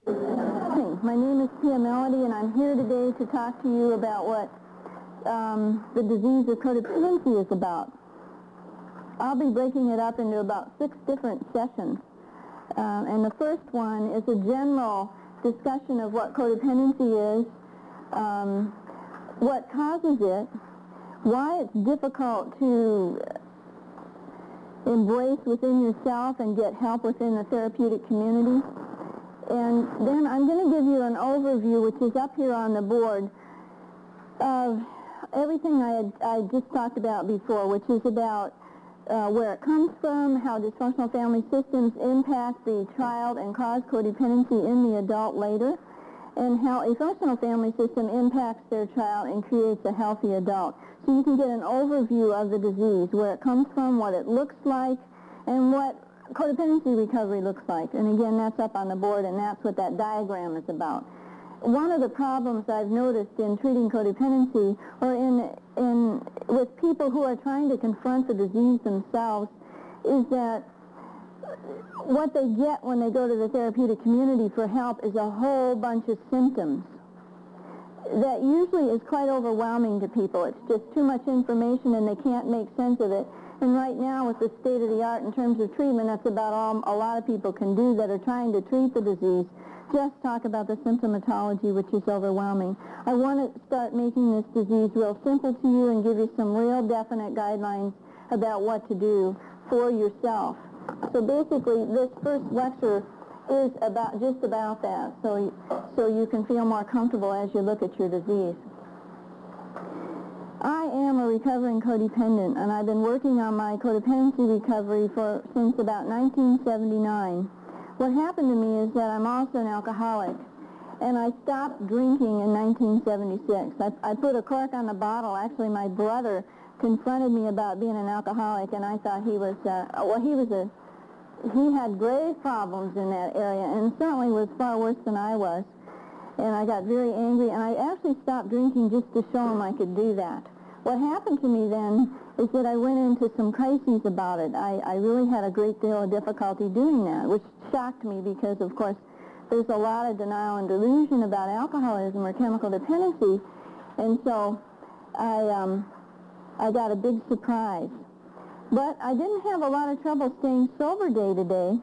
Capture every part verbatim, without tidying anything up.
Hey, my name is Pia Melody, and I'm here today to talk to you about what um, the disease of codependency is about. I'll be breaking it up into about six different sessions. Um, and the first one is a general discussion of what codependency is, um, what causes it, why it's difficult to embrace within yourself and get help within the therapeutic community. And then I'm going to give you an overview, which is up here on the board, of everything I, had, I just talked about before, which is about uh, where it comes from, how dysfunctional family systems impact the child and cause codependency in the adult later, and how a functional family system impacts their child and creates a healthy adult. So you can get an overview of the disease, where it comes from, what it looks like, and what codependency recovery looks like. And again, that's up on the board, and that's what that diagram is about. One of the problems I've noticed in treating codependency, or in, in with people who are trying to confront the disease themselves, is that what they get when they go to the therapeutic community for help is a whole bunch of symptoms that usually is quite overwhelming to people. It's just too much information and they can't make sense of it. And right now, with the state of the art in terms of treatment, that's about all a lot of people can do that are trying to treat the disease. Just talk about the symptomatology, which is overwhelming. I want to start making this disease real simple to you and give you some real definite guidelines about what to do for yourself. So basically, this first lecture is about just about that, so you, so you can feel more comfortable as you look at your disease. I am a recovering codependent, and I've been working on my codependency recovery for since about nineteen seventy-nine. What happened to me is that I'm also an alcoholic, and I stopped drinking in nineteen seventy-six. I, I put a cork on the bottle. Actually, my brother confronted me about being an alcoholic, and I thought he was, uh, well, he was a, he had grave problems in that area, and certainly was far worse than I was. And I got very angry, and I actually stopped drinking just to show him I could do that. What happened to me then is that I went into some crises about it. I, I really had a great deal of difficulty doing that, which shocked me because, of course, there's a lot of denial and delusion about alcoholism or chemical dependency, and so I, um, I got a big surprise. But I didn't have a lot of trouble staying sober day to day.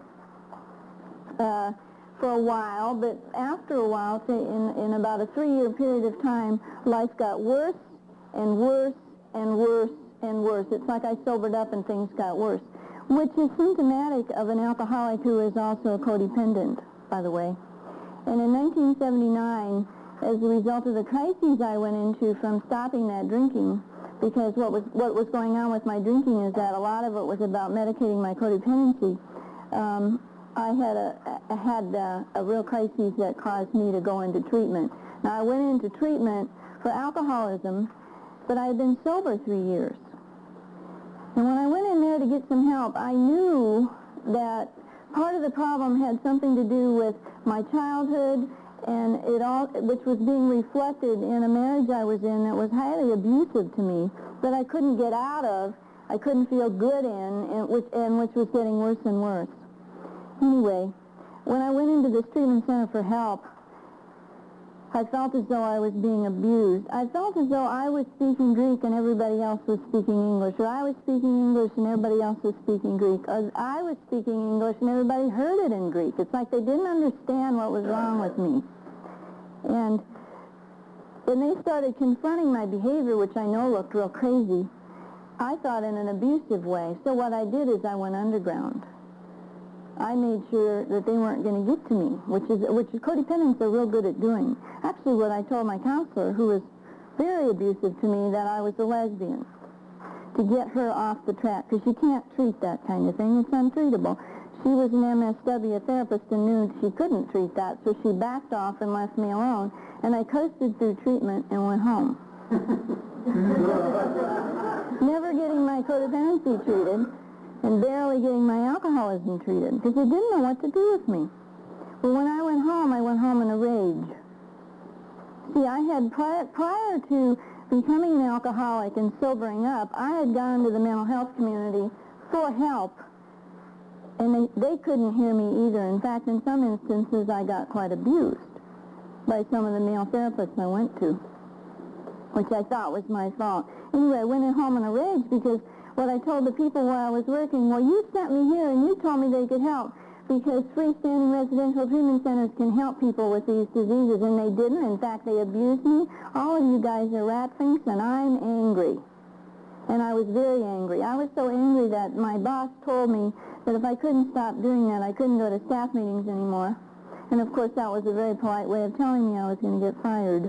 Uh, for a while, but after a while, say in, in about a three-year period of time, life got worse and worse and worse and worse. It's like I sobered up and things got worse, which is symptomatic of an alcoholic who is also a codependent, by the way. And in nineteen seventy-nine, as a result of the crises I went into from stopping that drinking, because what was, what was going on with my drinking is that a lot of it was about medicating my codependency, um, I had a, a had a, a real crisis that caused me to go into treatment. Now, I went into treatment for alcoholism, but I had been sober three years. And when I went in there to get some help, I knew that part of the problem had something to do with my childhood, and it all, which was being reflected in a marriage I was in that was highly abusive to me, that I couldn't get out of, I couldn't feel good in, and which, and which was getting worse and worse. Anyway, when I went into this treatment center for help, I felt as though I was being abused. I felt as though I was speaking Greek and everybody else was speaking English, or I was speaking English and everybody else was speaking Greek, or I was speaking English and everybody heard it in Greek. It's like they didn't understand what was wrong with me. And when they started confronting my behavior, which I know looked real crazy, I thought in an abusive way. So what I did is I went underground. I made sure that they weren't going to get to me, which is which codependents are real good at doing. Actually, what I told my counselor, who was very abusive to me, that I was a lesbian, to get her off the track, because you can't treat that kind of thing. It's untreatable. She was an M S W therapist and knew she couldn't treat that, so she backed off and left me alone, and I coasted through treatment and went home. Never getting my codependency treated, and barely getting my alcoholism treated, because they didn't know what to do with me. But when I went home, I went home in a rage. See, I had, prior, prior to becoming an alcoholic and sobering up, I had gone to the mental health community for help, And they, they couldn't hear me either. In fact, in some instances, I got quite abused by some of the male therapists I went to, which I thought was my fault. Anyway, I went home in a rage because what I told the people where I was working, well, you sent me here and you told me they could help because freestanding residential treatment centers can help people with these diseases, and they didn't. In fact, they abused me. All of you guys are ratfinks, and I'm angry. And I was very angry. I was so angry that my boss told me that if I couldn't stop doing that, I couldn't go to staff meetings anymore. And of course, that was a very polite way of telling me I was going to get fired.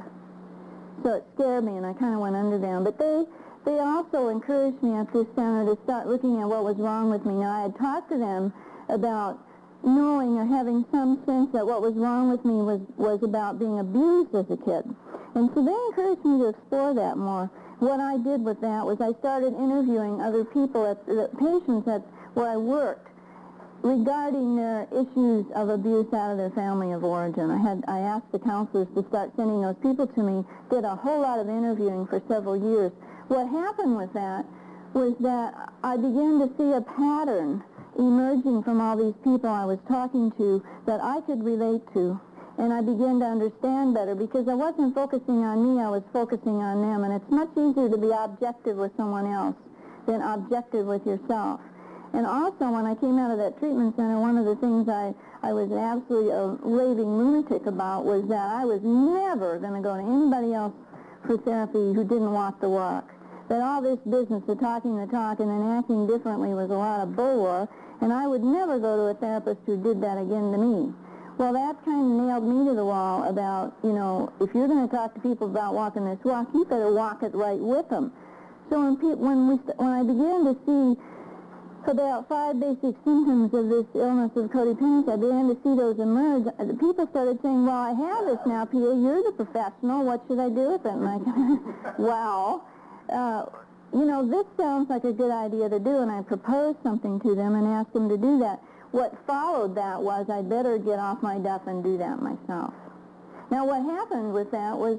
So it scared me, and I kind of went under them. But they, they also encouraged me at this center to start looking at what was wrong with me. Now, I had talked to them about knowing or having some sense that what was wrong with me was, was about being abused as a kid. And so they encouraged me to explore that more. What I did with that was I started interviewing other people, at the patients at where I worked, regarding their issues of abuse out of their family of origin. I had I asked the counselors to start sending those people to me, did a whole lot of interviewing for several years. What happened with that was that I began to see a pattern emerging from all these people I was talking to that I could relate to. And I began to understand better because I wasn't focusing on me, I was focusing on them. And it's much easier to be objective with someone else than objective with yourself. And also, when I came out of that treatment center, one of the things I, I was absolutely a raving lunatic about was that I was never going to go to anybody else for therapy who didn't walk the walk. That all this business of talking the talk and then acting differently was a lot of bull, and I would never go to a therapist who did that again to me. Well, that kind of nailed me to the wall about, you know, if you're going to talk to people about walking this walk, you better walk it right with them. So when, pe- when, we st- when I began to see about five basic symptoms of this illness of codependency, I began to see those emerge. The people started saying, well, I have this now, P A, you're the professional, what should I do with it? And I go, well, uh, you know, this sounds like a good idea to do, and I proposed something to them and asked them to do that. What followed that was I'd better get off my duff and do that myself. Now, what happened with that was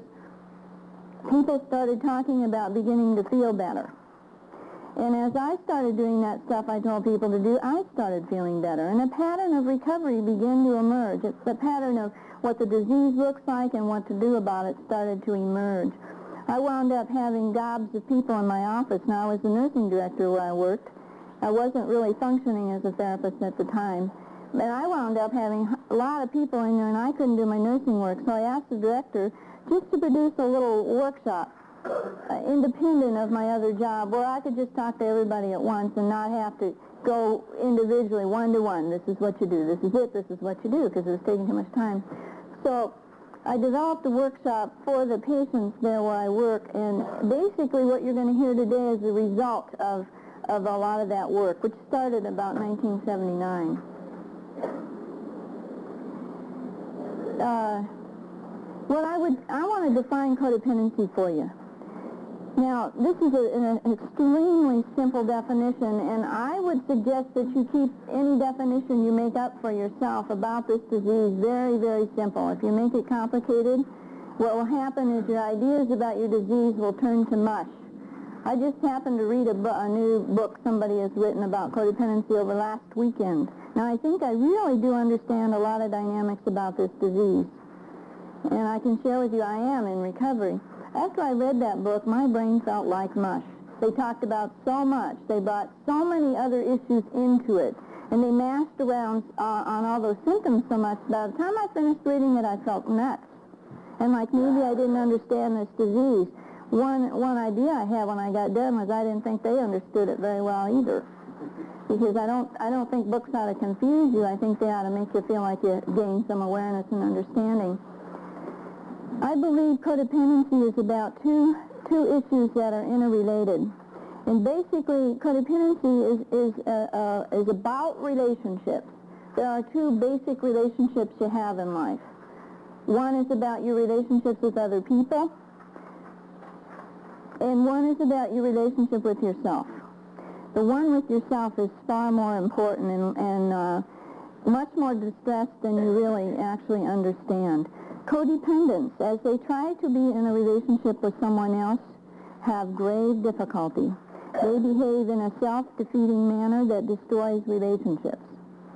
people started talking about beginning to feel better. And as I started doing that stuff I told people to do, I started feeling better. And a pattern of recovery began to emerge. It's the pattern of what the disease looks like and what to do about it started to emerge. I wound up having gobs of people in my office. Now, I was the nursing director where I worked. I wasn't really functioning as a therapist at the time. And I wound up having a lot of people in there, and I couldn't do my nursing work. So I asked the director just to produce a little workshop, uh, independent of my other job, where I could just talk to everybody at once and not have to go individually, one-to-one. This is what you do. This is it. This is what you do, because it was taking too much time. So I developed a workshop for the patients there where I work, and basically what you're going to hear today is the result of of a lot of that work, which started about nineteen seventy-nine. Uh, what I would, I want to define codependency for you. Now, this is a, an extremely simple definition, and I would suggest that you keep any definition you make up for yourself about this disease very, very simple. If you make it complicated, what will happen is your ideas about your disease will turn to mush. I just happened to read a, bu- a new book somebody has written about codependency over last weekend. Now, I think I really do understand a lot of dynamics about this disease. And I can share with you I am in recovery. After I read that book, my brain felt like mush. They talked about so much. They brought so many other issues into it. And they mashed around uh, on all those symptoms so much. By the time I finished reading it, I felt nuts. And like maybe I didn't understand this disease. One one idea I had when I got done was I didn't think they understood it very well either, because I don't I don't think books ought to confuse you. I think they ought to make you feel like you gain some awareness and understanding. I believe codependency is about two two issues that are interrelated, and basically codependency is is uh, uh, is about relationships. There are two basic relationships you have in life. One is about your relationships with other people, and one is about your relationship with yourself. The one with yourself is far more important and, and uh, much more distressed than you really actually understand. Codependents, as they try to be in a relationship with someone else, have grave difficulty. They behave in a self-defeating manner that destroys relationships.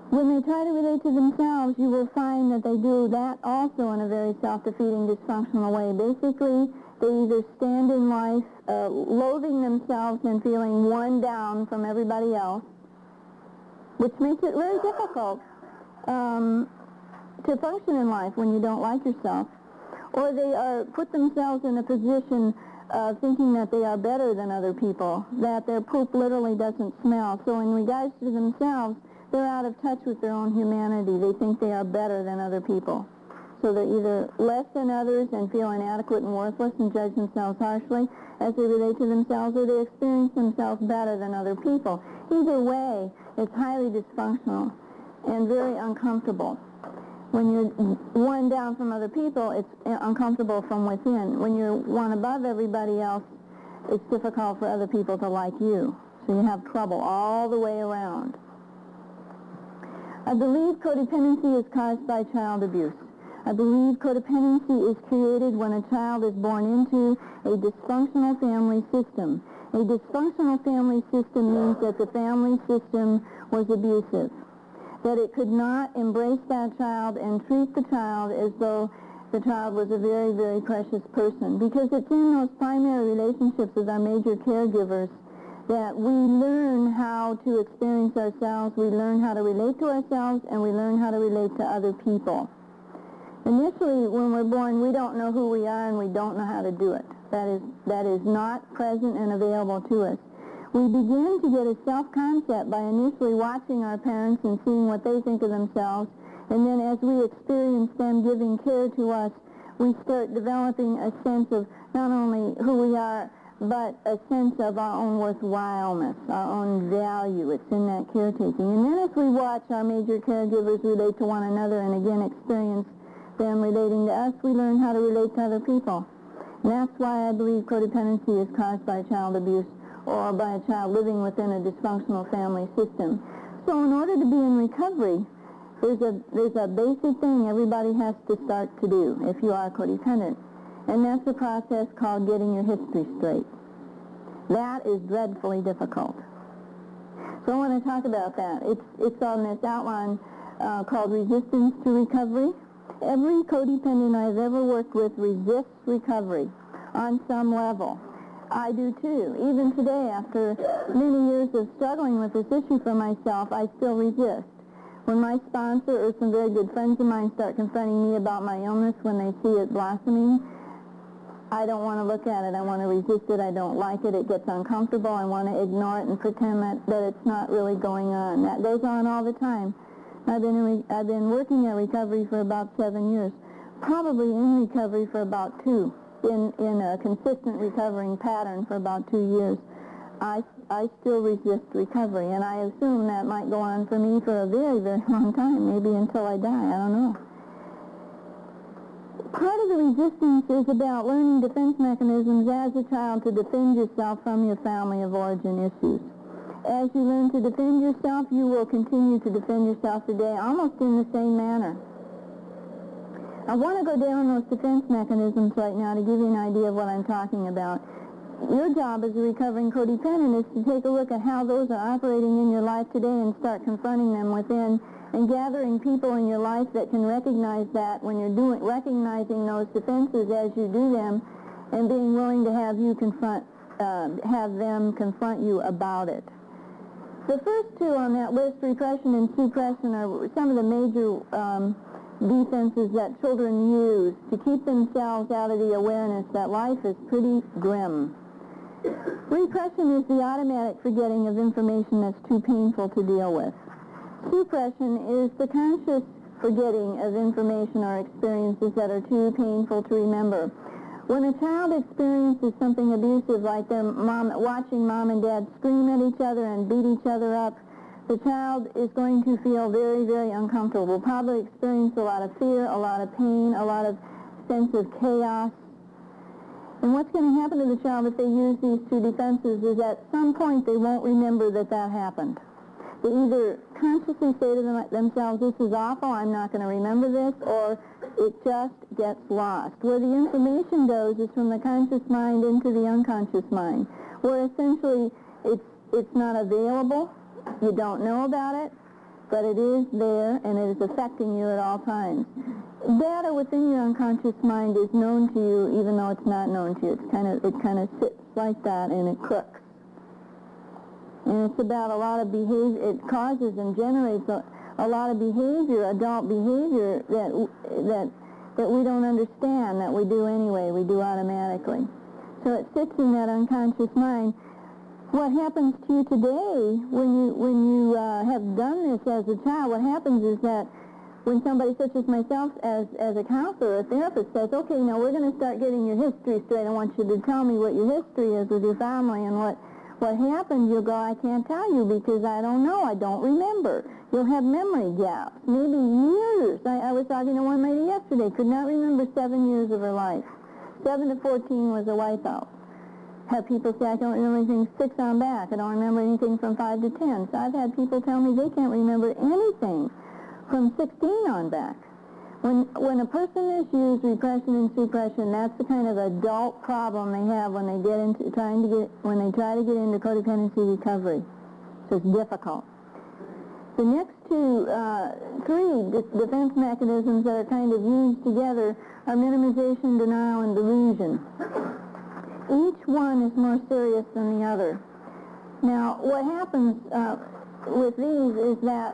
When they try to relate to themselves, you will find that they do that also in a very self-defeating, dysfunctional way. Basically, they either stand in life uh, loathing themselves and feeling one down from everybody else, which makes it very difficult um, to function in life when you don't like yourself. Or they are put themselves in a position of thinking that they are better than other people, that their poop literally doesn't smell. So in regards to themselves, they're out of touch with their own humanity. They think they are better than other people. So they're either less than others and feel inadequate and worthless and judge themselves harshly as they relate to themselves, or they experience themselves better than other people. Either way, it's highly dysfunctional and very uncomfortable. When you're one down from other people, it's uncomfortable from within. When you're one above everybody else, it's difficult for other people to like you. So you have trouble all the way around. I believe codependency is caused by child abuse. I believe codependency is created when a child is born into a dysfunctional family system. A dysfunctional family system means that the family system was abusive, that it could not embrace that child and treat the child as though the child was a very, very precious person, because it's in those primary relationships with our major caregivers that we learn how to experience ourselves, we learn how to relate to ourselves, and we learn how to relate to other people. Initially, when we're born, we don't know who we are and we don't know how to do it. That is, that is not present and available to us. We begin to get a self-concept by initially watching our parents and seeing what they think of themselves, and then as we experience them giving care to us, we start developing a sense of not only who we are, but a sense of our own worthwhileness, our own value. It's in that caretaking. And then as we watch our major caregivers relate to one another and again experience them relating to us, we learn how to relate to other people. And that's why I believe codependency is caused by child abuse or by a child living within a dysfunctional family system. So in order to be in recovery, there's a, there's a basic thing everybody has to start to do if you are codependent. And that's a process called getting your history straight. That is dreadfully difficult. So I want to talk about that. It's, it's on this outline uh, called Resistance to Recovery. Every codependent I've ever worked with resists recovery on some level. I do too. Even today, after many years of struggling with this issue for myself, I still resist. When my sponsor or some very good friends of mine start confronting me about my illness when they see it blossoming, I don't want to look at it. I want to resist it. I don't like it. It gets uncomfortable. I want to ignore it and pretend that, that it's not really going on. That goes on all the time. I've been, in re- I've been working at recovery for about seven years, probably in recovery for about two, in, in a consistent recovering pattern for about two years. I, I still resist recovery, and I assume that might go on for me for a very, very long time, maybe until I die. I don't know. Part of the resistance is about learning defense mechanisms as a child to defend yourself from your family of origin issues. As you learn to defend yourself, you will continue to defend yourself today almost in the same manner. I want to go down those defense mechanisms right now to give you an idea of what I'm talking about. Your job as a recovering codependent is to take a look at how those are operating in your life today and start confronting them within, and gathering people in your life that can recognize that when you're doing, recognizing those defenses as you do them, and being willing to have you confront, uh, have them confront you about it. The first two on that list, repression and suppression, are some of the major um, defenses that children use to keep themselves out of the awareness that life is pretty grim. Repression is the automatic forgetting of information that's too painful to deal with. Suppression is the conscious forgetting of information or experiences that are too painful to remember. When a child experiences something abusive, like their mom, watching mom and dad scream at each other and beat each other up, the child is going to feel very, very uncomfortable. Will probably experience a lot of fear, a lot of pain, a lot of sense of chaos. And what's going to happen to the child if they use these two defenses is at some point they won't remember that that happened. They either consciously say to them, themselves, this is awful, I'm not going to remember this, or it just gets lost. Where the information goes is from the conscious mind into the unconscious mind, where essentially it's, it's not available, you don't know about it, but it is there and it is affecting you at all times. Data within your unconscious mind is known to you even though it's not known to you. It's kind of, it kind of sits like that and it crooks. And it's about a lot of behavior. It causes and generates a, a lot of behavior, adult behavior that that that we don't understand, that we do anyway, we do automatically. So it sits in that unconscious mind. What happens to you today when you when you uh, have done this as a child? What happens is that when somebody such as myself, as as a counselor, a therapist, says, "Okay, now we're going to start getting your history straight. I want you to tell me what your history is with your family and what." What happened, you'll go, I can't tell you because I don't know, I don't remember. You'll have memory gaps, maybe years. I, I was talking to one lady yesterday, could not remember seven years of her life. Seven to fourteen was a wipeout. Have people say, I don't remember anything six on back. I don't remember anything from five to ten. So I've had people tell me they can't remember anything from sixteen on back. When, when a person is used repression and suppression, that's the kind of adult problem they have when they get into trying to get when they try to get into codependency recovery. So it's difficult. The next two, uh, three de- defense mechanisms that are kind of used together are minimization, denial, and delusion. Each one is more serious than the other. Now, what happens uh, with these is that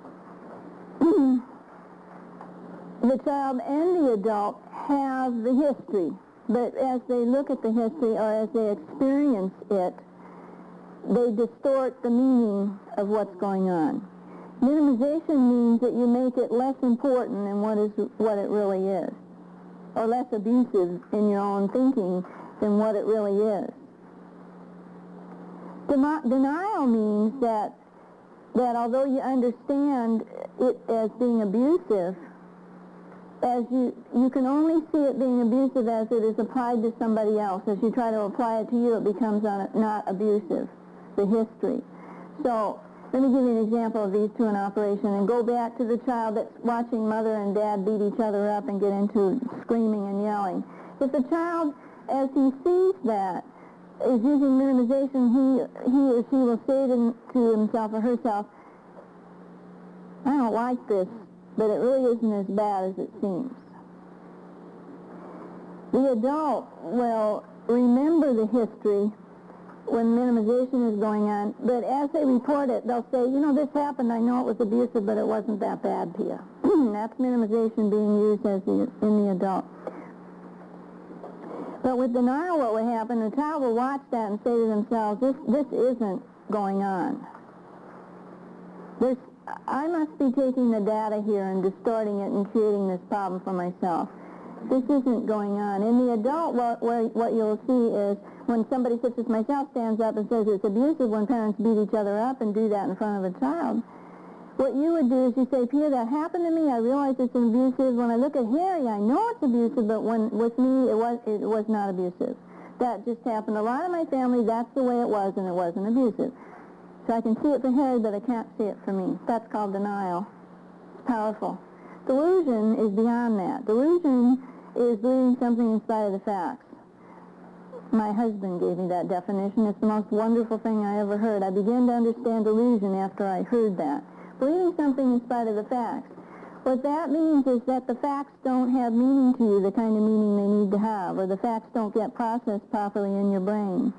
the child and the adult have the history, but as they look at the history or as they experience it, they distort the meaning of what's going on. Minimization means that you make it less important than what is what it really is, or less abusive in your own thinking than what it really is. Demi- denial means that that although you understand it as being abusive, as you, you can only see it being abusive as it is applied to somebody else. As you try to apply it to you, it becomes un, not abusive, the history. So let me give you an example of these two in operation and go back to the child that's watching mother and dad beat each other up and get into screaming and yelling. If the child, as he sees that, is using minimization, he, he or she will say to, to himself or herself, I don't like this, but it really isn't as bad as it seems. The adult will remember the history when minimization is going on, but as they report it, they'll say, you know, this happened, I know it was abusive, but it wasn't that bad to you. That's minimization being used as the, in the adult. But with denial, what will happen, the child will watch that and say to themselves, this, this isn't going on. There's I must be taking the data here and distorting it and creating this problem for myself. This isn't going on. In the adult, what, what you'll see is when somebody such as myself stands up and says it's abusive when parents beat each other up and do that in front of a child, what you would do is you say, Peter, that happened to me. I realize it's abusive. When I look at Harry, I know it's abusive, but when with me, it was, it was not abusive. That just happened. A lot of my family, that's the way it was, and it wasn't abusive. So I can see it for Harry, but I can't see it for me. That's called denial. It's powerful. Delusion is beyond that. Delusion is believing something in spite of the facts. My husband gave me that definition. It's the most wonderful thing I ever heard. I began to understand delusion after I heard that. Believing something in spite of the facts. What that means is that the facts don't have meaning to you, the kind of meaning they need to have, or the facts don't get processed properly in your brain.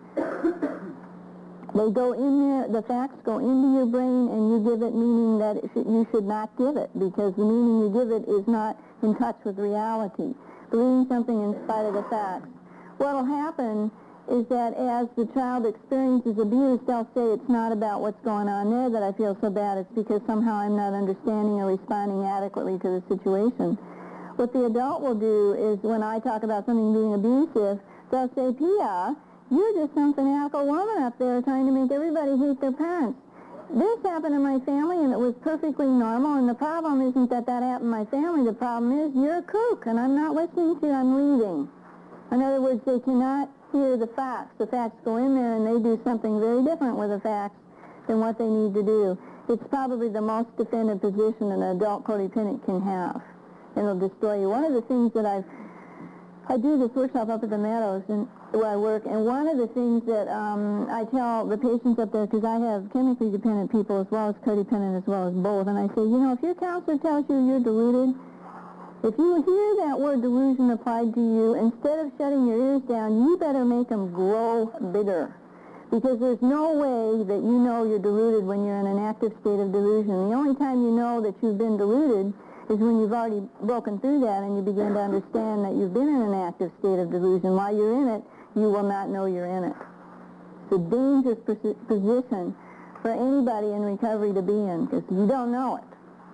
They go in there, the facts go into your brain, and you give it meaning that it should, you should not give it, because the meaning you give it is not in touch with reality. Believing something in spite of the facts. What will happen is that as the child experiences abuse, they'll say it's not about what's going on there that I feel so bad, it's because somehow I'm not understanding or responding adequately to the situation. What the adult will do is when I talk about something being abusive, they'll say, Pia, you're just some fanatical woman up there trying to make everybody hate their parents. This happened in my family, and it was perfectly normal, and the problem isn't that that happened in my family. The problem is you're a kook, and I'm not listening to you. I'm leaving. In other words, they cannot hear the facts. The facts go in there, and they do something very different with the facts than what they need to do. It's probably the most defended position an adult codependent can have, and it'll destroy you. One of the things that I've I do this workshop up at the Meadows, and where I work, and one of the things that um, I tell the patients up there, because I have chemically dependent people as well as codependent as well as both, and I say, you know, if your counselor tells you you're deluded, if you hear that word delusion applied to you, instead of shutting your ears down, you better make them grow bigger. Because there's no way that you know you're deluded when you're in an active state of delusion. The only time you know that you've been deluded is when you've already broken through that and you begin to understand that you've been in an active state of delusion. While you're in it, you will not know you're in it. It's a dangerous pos- position for anybody in recovery to be in, because you don't know it.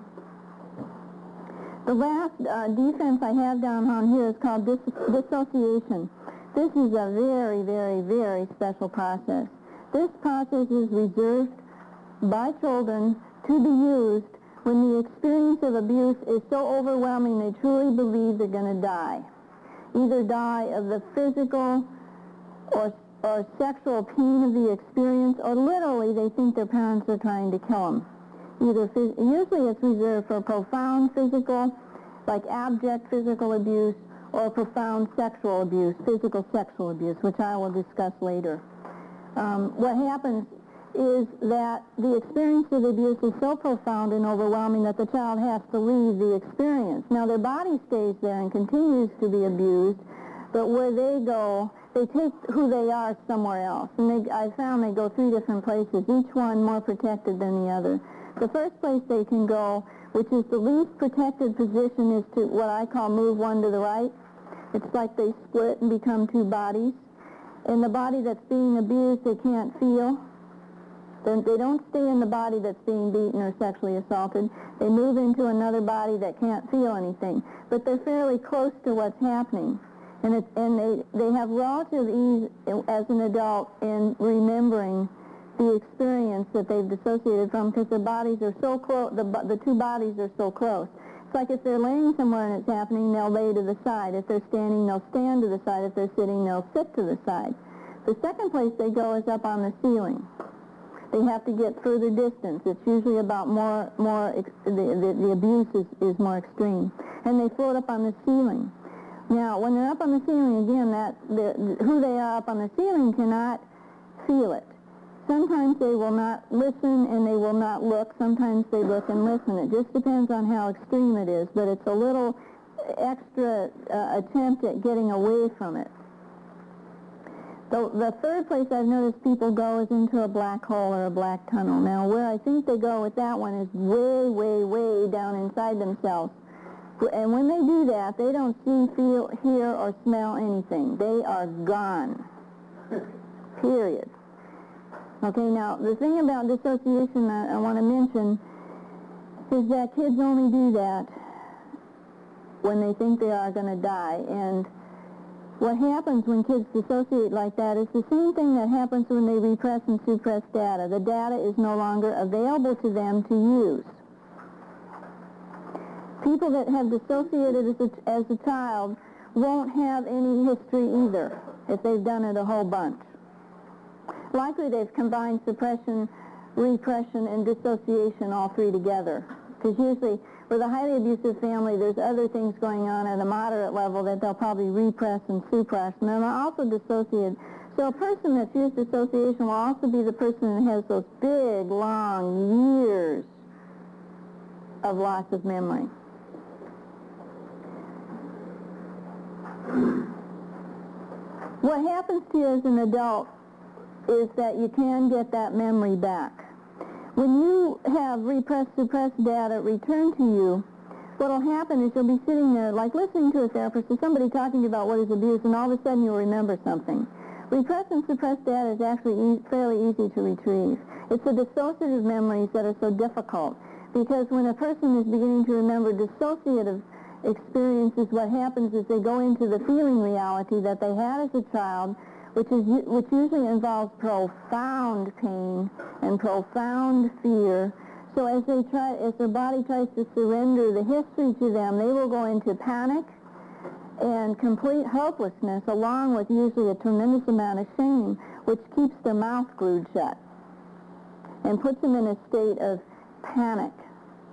The last uh, defense I have down on here is called dis- dissociation. This is a very, very, very special process. This process is reserved by children to be used when the experience of abuse is so overwhelming they truly believe they're going to die. Either die of the physical or, or sexual pain of the experience, or literally they think their parents are trying to kill them. Either phys- usually it's reserved for profound physical, like abject physical abuse, or profound sexual abuse, physical sexual abuse, which I will discuss later. Um, what happens is that the experience of abuse is so profound and overwhelming that the child has to leave the experience. Now, their body stays there and continues to be abused, but where they go, they take who they are somewhere else. And they, I found they go three different places, each one more protected than the other. The first place they can go, which is the least protected position, is to what I call move one to the right. It's like they split and become two bodies. In the body that's being abused, they can't feel. Then they don't stay in the body that's being beaten or sexually assaulted. They move into another body that can't feel anything. But they're fairly close to what's happening. And, it, and they, they have relative ease as an adult in remembering the experience that they've dissociated from, because their bodies are so close, the, the two bodies are so close. It's like if they're laying somewhere and it's happening, they'll lay to the side. If they're standing, they'll stand to the side. If they're sitting, they'll sit to the side. The second place they go is up on the ceiling. They have to get further distance. It's usually about more, more ex- the, the, the abuse is, is more extreme. And they float up on the ceiling. Now, when they're up on the ceiling, again, that the, who they are up on the ceiling cannot feel it. Sometimes they will not listen and they will not look. Sometimes they look and listen. It just depends on how extreme it is, but it's a little extra uh, attempt at getting away from it. So the third place I've noticed people go is into a black hole or a black tunnel. Now, where I think they go with that one is way, way, way down inside themselves. And when they do that, they don't see, feel, hear, or smell anything. They are gone. Period. Okay, now, the thing about dissociation that I want to mention is that kids only do that when they think they are going to die. And what happens when kids dissociate like that is the same thing that happens when they repress and suppress data. The data is no longer available to them to use. People that have dissociated as a, as a child won't have any history either if they've done it a whole bunch. Likely they've combined suppression, repression, and dissociation all three together. Because usually with a highly abusive family, there's other things going on at a moderate level that they'll probably repress and suppress, and then they'll also dissociate. So a person that fears dissociation will also be the person that has those big, long years of loss of memory. What happens to you as an adult is that you can get that memory back. When you have repressed, suppressed data returned to you, what will happen is you'll be sitting there like listening to a therapist or somebody talking about what is abuse, and all of a sudden you'll remember something. Repressed and suppressed data is actually e- fairly easy to retrieve. It's the dissociative memories that are so difficult, because when a person is beginning to remember dissociative experiences, what happens is they go into the feeling reality that they had as a child, which is which usually involves profound pain and profound fear. So as they try, as their body tries to surrender the history to them, they will go into panic and complete helplessness, along with usually a tremendous amount of shame, which keeps their mouth glued shut and puts them in a state of panic.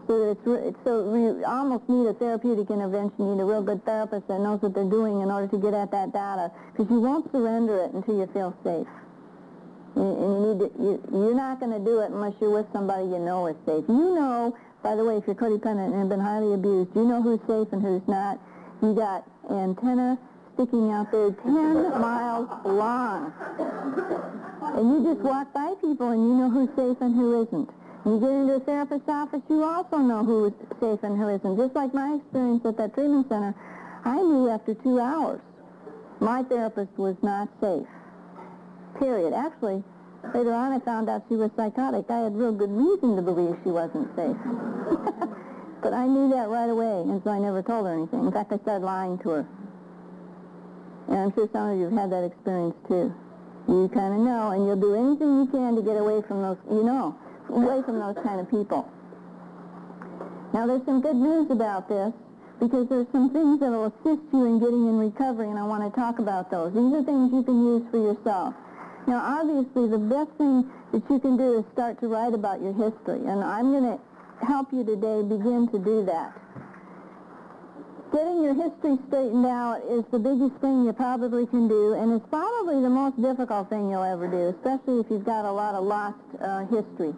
So that it's, re- it's so you almost need a therapeutic intervention. You need a real good therapist that knows what they're doing in order to get at that data, because you won't surrender it until you feel safe. And you need to, you, you're not going to do it unless you're with somebody you know is safe. You know, by the way, if you're codependent and have been highly abused, you know who's safe and who's not. You got antenna sticking out there ten miles long. And you just walk by people and you know who's safe and who isn't. You get into a therapist's office, you also know who is safe and who isn't. Just like my experience at that treatment center, I knew after two hours my therapist was not safe. Period. Actually, later on I found out she was psychotic. I had real good reason to believe she wasn't safe. But I knew that right away, and so I never told her anything. In fact, I started lying to her. And I'm sure some of you have had that experience too. You kind of know, and you'll do anything you can to get away from those, you know, away from those kind of people. Now, there's some good news about this, because there's some things that will assist you in getting in recovery, and I want to talk about those. These are things you can use for yourself. Now, obviously, the best thing that you can do is start to write about your history, and I'm going to help you today begin to do that. Getting your history straightened out is the biggest thing you probably can do, and it's probably the most difficult thing you'll ever do, especially if you've got a lot of lost uh, history.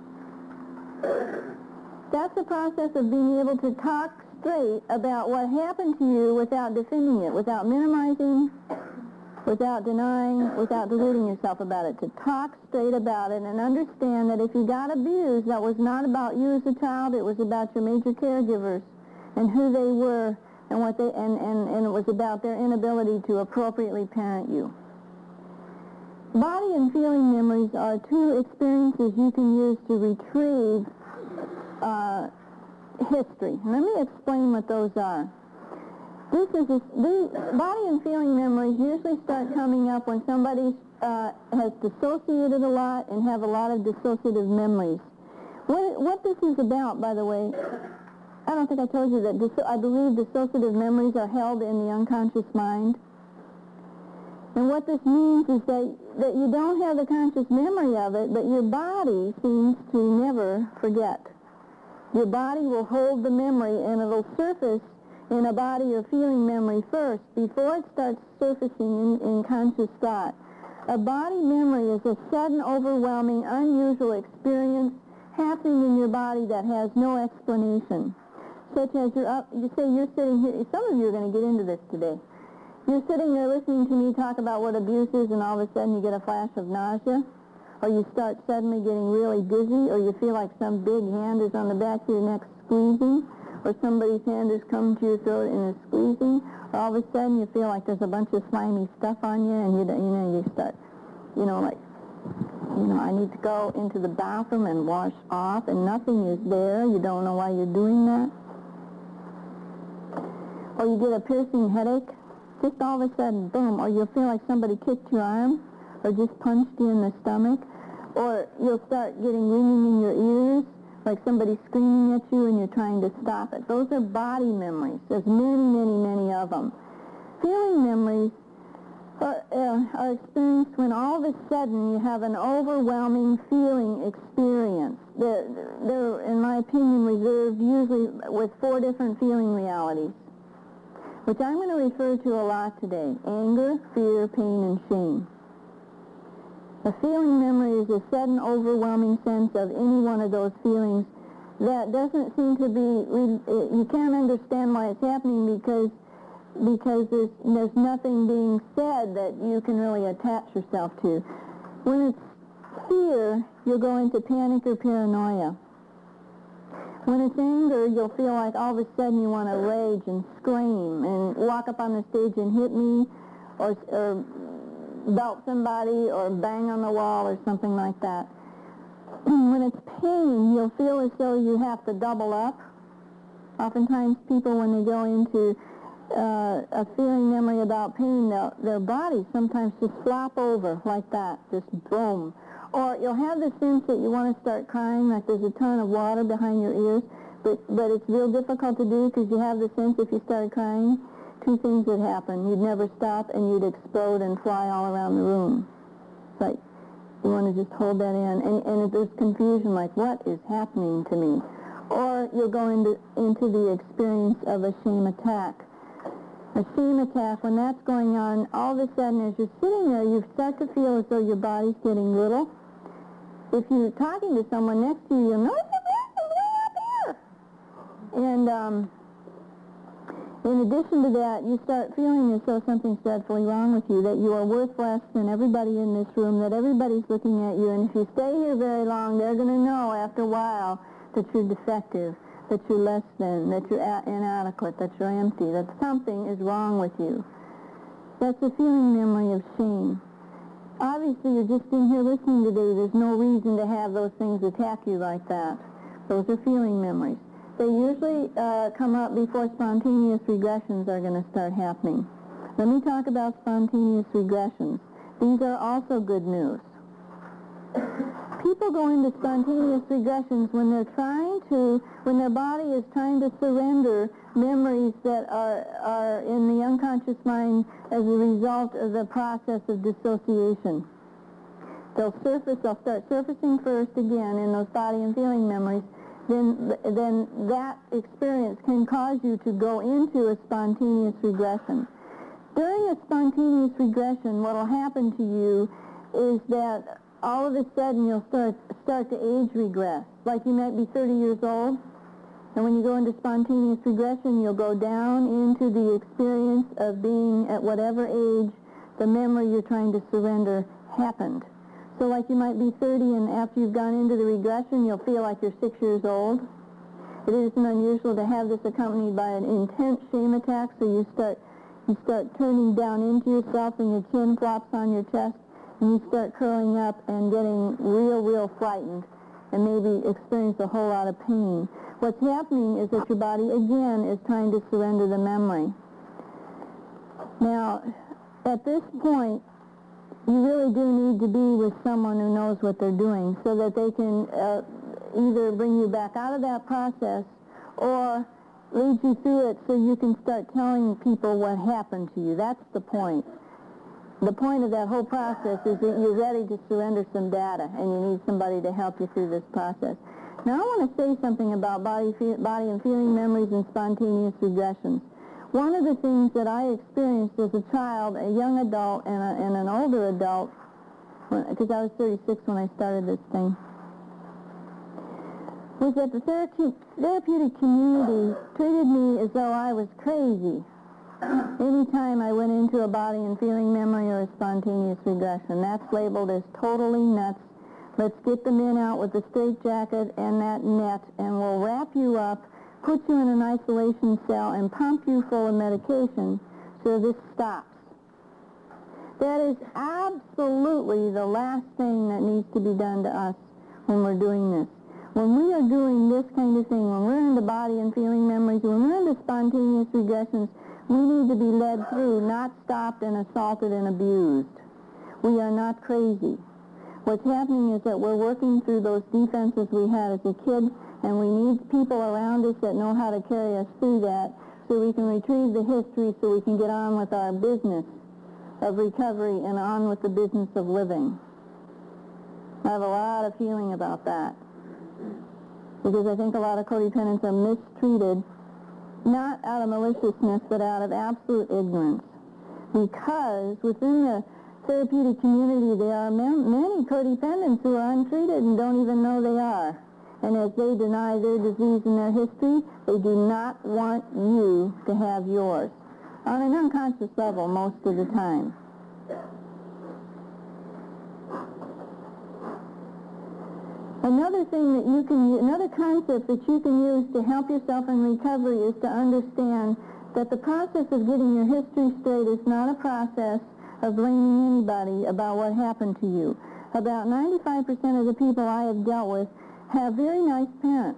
That's the process of being able to talk straight about what happened to you without defending it, without minimizing, without denying, without deluding yourself about it, to talk straight about it and understand that if you got abused, that was not about you as a child, it was about your major caregivers and who they were and what they and, and, and it was about their inability to appropriately parent you. Body and feeling memories are two experiences you can use to retrieve uh, history. Let me explain what those are. This is a, the body and feeling memories usually start coming up when somebody uh, has dissociated a lot and have a lot of dissociative memories. What, what this is about, by the way, I don't think I told you that dis- I believe dissociative memories are held in the unconscious mind. And what this means is that, that you don't have the conscious memory of it, but your body seems to never forget. Your body will hold the memory, and it'll surface in a body or feeling memory first before it starts surfacing in, in conscious thought. A body memory is a sudden, overwhelming, unusual experience happening in your body that has no explanation. Such as you're up, you say you're sitting here, some of you are going to get into this today. You're sitting there listening to me talk about what abuse is, and all of a sudden you get a flash of nausea, or you start suddenly getting really dizzy, or you feel like some big hand is on the back of your neck squeezing, or somebody's hand is coming to your throat and is squeezing, or all of a sudden you feel like there's a bunch of slimy stuff on you, and you, you know, you start, you know, like, you know, I need to go into the bathroom and wash off, and nothing is there. You don't know why you're doing that. Or you get a piercing headache, just all of a sudden, boom, or you'll feel like somebody kicked your arm, or just punched you in the stomach, or you'll start getting ringing in your ears, like somebody screaming at you and you're trying to stop it. Those are body memories. There's many, many, many of them. Feeling memories are, uh, are experienced when all of a sudden you have an overwhelming feeling experience. They're, they're, in my opinion, reserved usually with four different feeling realities, which I'm going to refer to a lot today: anger, fear, pain, and shame. A feeling memory is a sudden, overwhelming sense of any one of those feelings that doesn't seem to be, you can't understand why it's happening because because there's, there's nothing being said that you can really attach yourself to. When it's fear, you'll go into panic or paranoia. When it's anger, you'll feel like all of a sudden you want to rage and scream and walk up on the stage and hit me, or, or belt somebody, or bang on the wall, or something like that. When it's pain, you'll feel as though you have to double up. Oftentimes people, when they go into uh, a feeling memory about pain, their bodies sometimes just flop over like that, just boom. Or you'll have the sense that you want to start crying, like there's a ton of water behind your ears, but, but it's real difficult to do because you have the sense if you started crying, two things would happen. You'd never stop, and you'd explode and fly all around the room. Like, you want to just hold that in. And, and if there's confusion, like, what is happening to me? or you'll go into, into the experience of a shame attack. A shame attack, when that's going on, all of a sudden as you're sitting there, you start to feel as though your body's getting little. If you're talking to someone next to you, you'll know, and um, in addition to that, you start feeling as though something's dreadfully wrong with you, that you are worth less than everybody in this room, that everybody's looking at you, and if you stay here very long, they're going to know after a while that you're defective, that you're less than, that you're a- inadequate, that you're empty, that something is wrong with you. That's a feeling memory of shame. Obviously, you're just in here listening today. There's no reason to have those things attack you like that. Those are feeling memories. They usually uh, come up before spontaneous regressions are going to start happening. Let me talk about spontaneous regressions. These are also good news. People go into spontaneous regressions when they're trying to, when their body is trying to surrender memories that are, are in the unconscious mind as a result of the process of dissociation. They'll surface, they'll start surfacing first again in those body and feeling memories. Then, then that experience can cause you to go into a spontaneous regression. During a spontaneous regression, what will happen to you is that all of a sudden you'll start start to age regress. Like you might be thirty years old, and when you go into spontaneous regression, you'll go down into the experience of being at whatever age the memory you're trying to surrender happened. So like you might be thirty, and after you've gone into the regression, you'll feel like you're six years old. It isn't unusual to have this accompanied by an intense shame attack, so you start you start turning down into yourself and your chin flops on your chest, and you start curling up and getting real, real frightened and maybe experience a whole lot of pain. What's happening is that your body, again, is trying to surrender the memory. Now, at this point, you really do need to be with someone who knows what they're doing so that they can uh, either bring you back out of that process or lead you through it so you can start telling people what happened to you. That's the point. The point of that whole process is that you're ready to surrender some data and you need somebody to help you through this process. Now I want to say something about body, fe- body and feeling memories and spontaneous regressions. One of the things that I experienced as a child, a young adult, and, a, and an older adult, because I was thirty-six when I started this thing, was that the therape- therapeutic community treated me as though I was crazy anytime I went into a body and feeling memory or a spontaneous regression. That's labeled as totally nuts. Let's get the men out with the straitjacket and that net, and we'll wrap you up, put you in an isolation cell, and pump you full of medication so this stops. That is absolutely the last thing that needs to be done to us when we're doing this. When we are doing this kind of thing, when we're into body and feeling memories, when we're into spontaneous regressions, we need to be led through, not stopped and assaulted and abused. We are not crazy. What's happening is that we're working through those defenses we had as a kid, and we need people around us that know how to carry us through that so we can retrieve the history so we can get on with our business of recovery and on with the business of living. I have a lot of feeling about that because I think a lot of codependents are mistreated, not out of maliciousness, but out of absolute ignorance. Because within the therapeutic community, there are many codependents who are untreated and don't even know they are. And as they deny their disease and their history, they do not want you to have yours. On an unconscious level most of the time. Another thing that you can, another concept that you can use to help yourself in recovery is to understand that the process of getting your history straight is not a process of blaming anybody about what happened to you. About ninety-five percent of the people I have dealt with have very nice parents.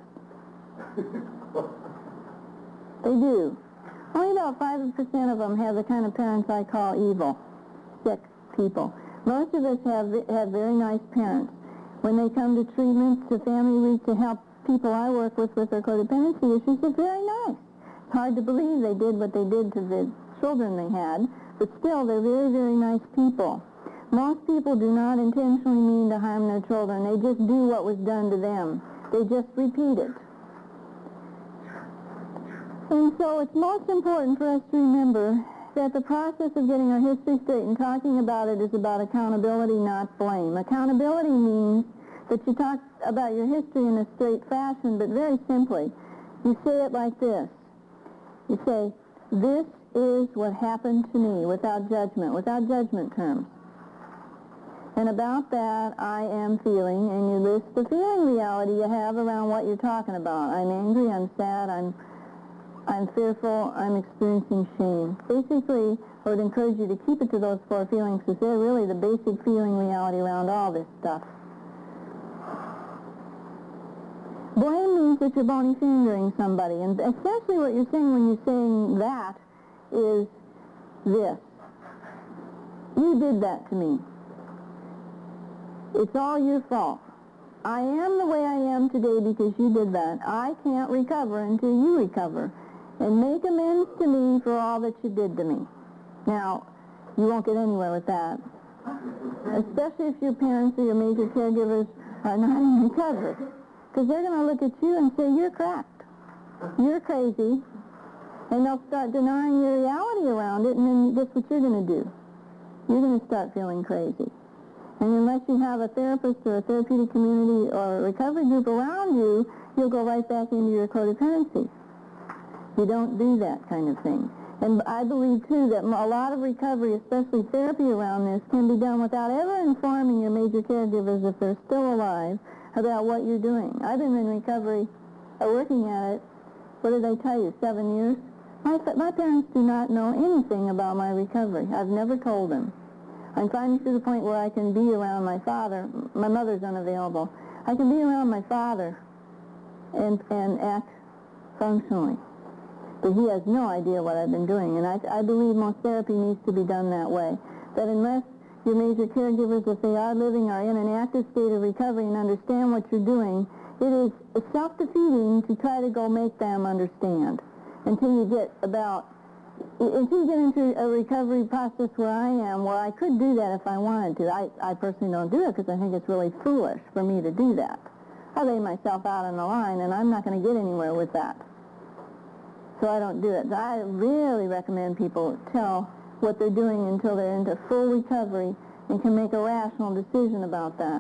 They do. Only about five percent of them have the kind of parents I call evil, sick people. Most of us have, have very nice parents. When they come to treatments, to Family Week, to help people I work with with their codependency issues, they're very nice. It's hard to believe they did what they did to the children they had, but still, they're very, very nice people. Most people do not intentionally mean to harm their children. They just do what was done to them. They just repeat it. And so it's most important for us to remember that the process of getting our history straight and talking about it is about accountability, not blame. Accountability means that you talk about your history in a straight fashion, but very simply. You say it like this. You say, this is what happened to me, without judgment, without judgment terms. And about that, I am feeling, and you list the feeling reality you have around what you're talking about. I'm angry, I'm sad, I'm I'm fearful, I'm experiencing shame. Basically, I would encourage you to keep it to those four feelings because they're really the basic feeling reality around all this stuff. Blame means that you're bony fingering somebody, and essentially what you're saying when you're saying that is this. You did that to me. It's all your fault. I am the way I am today because you did that. I can't recover until you recover. And make amends to me for all that you did to me. Now, you won't get anywhere with that, especially if your parents or your major caregivers are not in recovery, because they're going to look at you and say, you're cracked, you're crazy, and they'll start denying your reality around it, and then guess what you're going to do? You're going to start feeling crazy. And unless you have a therapist or a therapeutic community or a recovery group around you, you'll go right back into your codependency. You don't do that kind of thing. And I believe, too, that a lot of recovery, especially therapy around this, can be done without ever informing your major caregivers, if they're still alive, about what you're doing. I've been in recovery, uh, working at it, what did I tell you, seven years? My, my parents do not know anything about my recovery. I've never told them. I'm finally to the point where I can be around my father. My mother's unavailable. I can be around my father and, and act functionally. But he has no idea what I've been doing, and I, I believe most therapy needs to be done that way. That unless your major caregivers, if they are living, are in an active state of recovery and understand what you're doing, it is self-defeating to try to go make them understand until you get about, until you get into a recovery process where I am, where I could do that if I wanted to. I, I personally don't do it because I think it's really foolish for me to do that. I lay myself out on the line, and I'm not going to get anywhere with that. So I don't do it. I really recommend people tell what they're doing until they're into full recovery and can make a rational decision about that.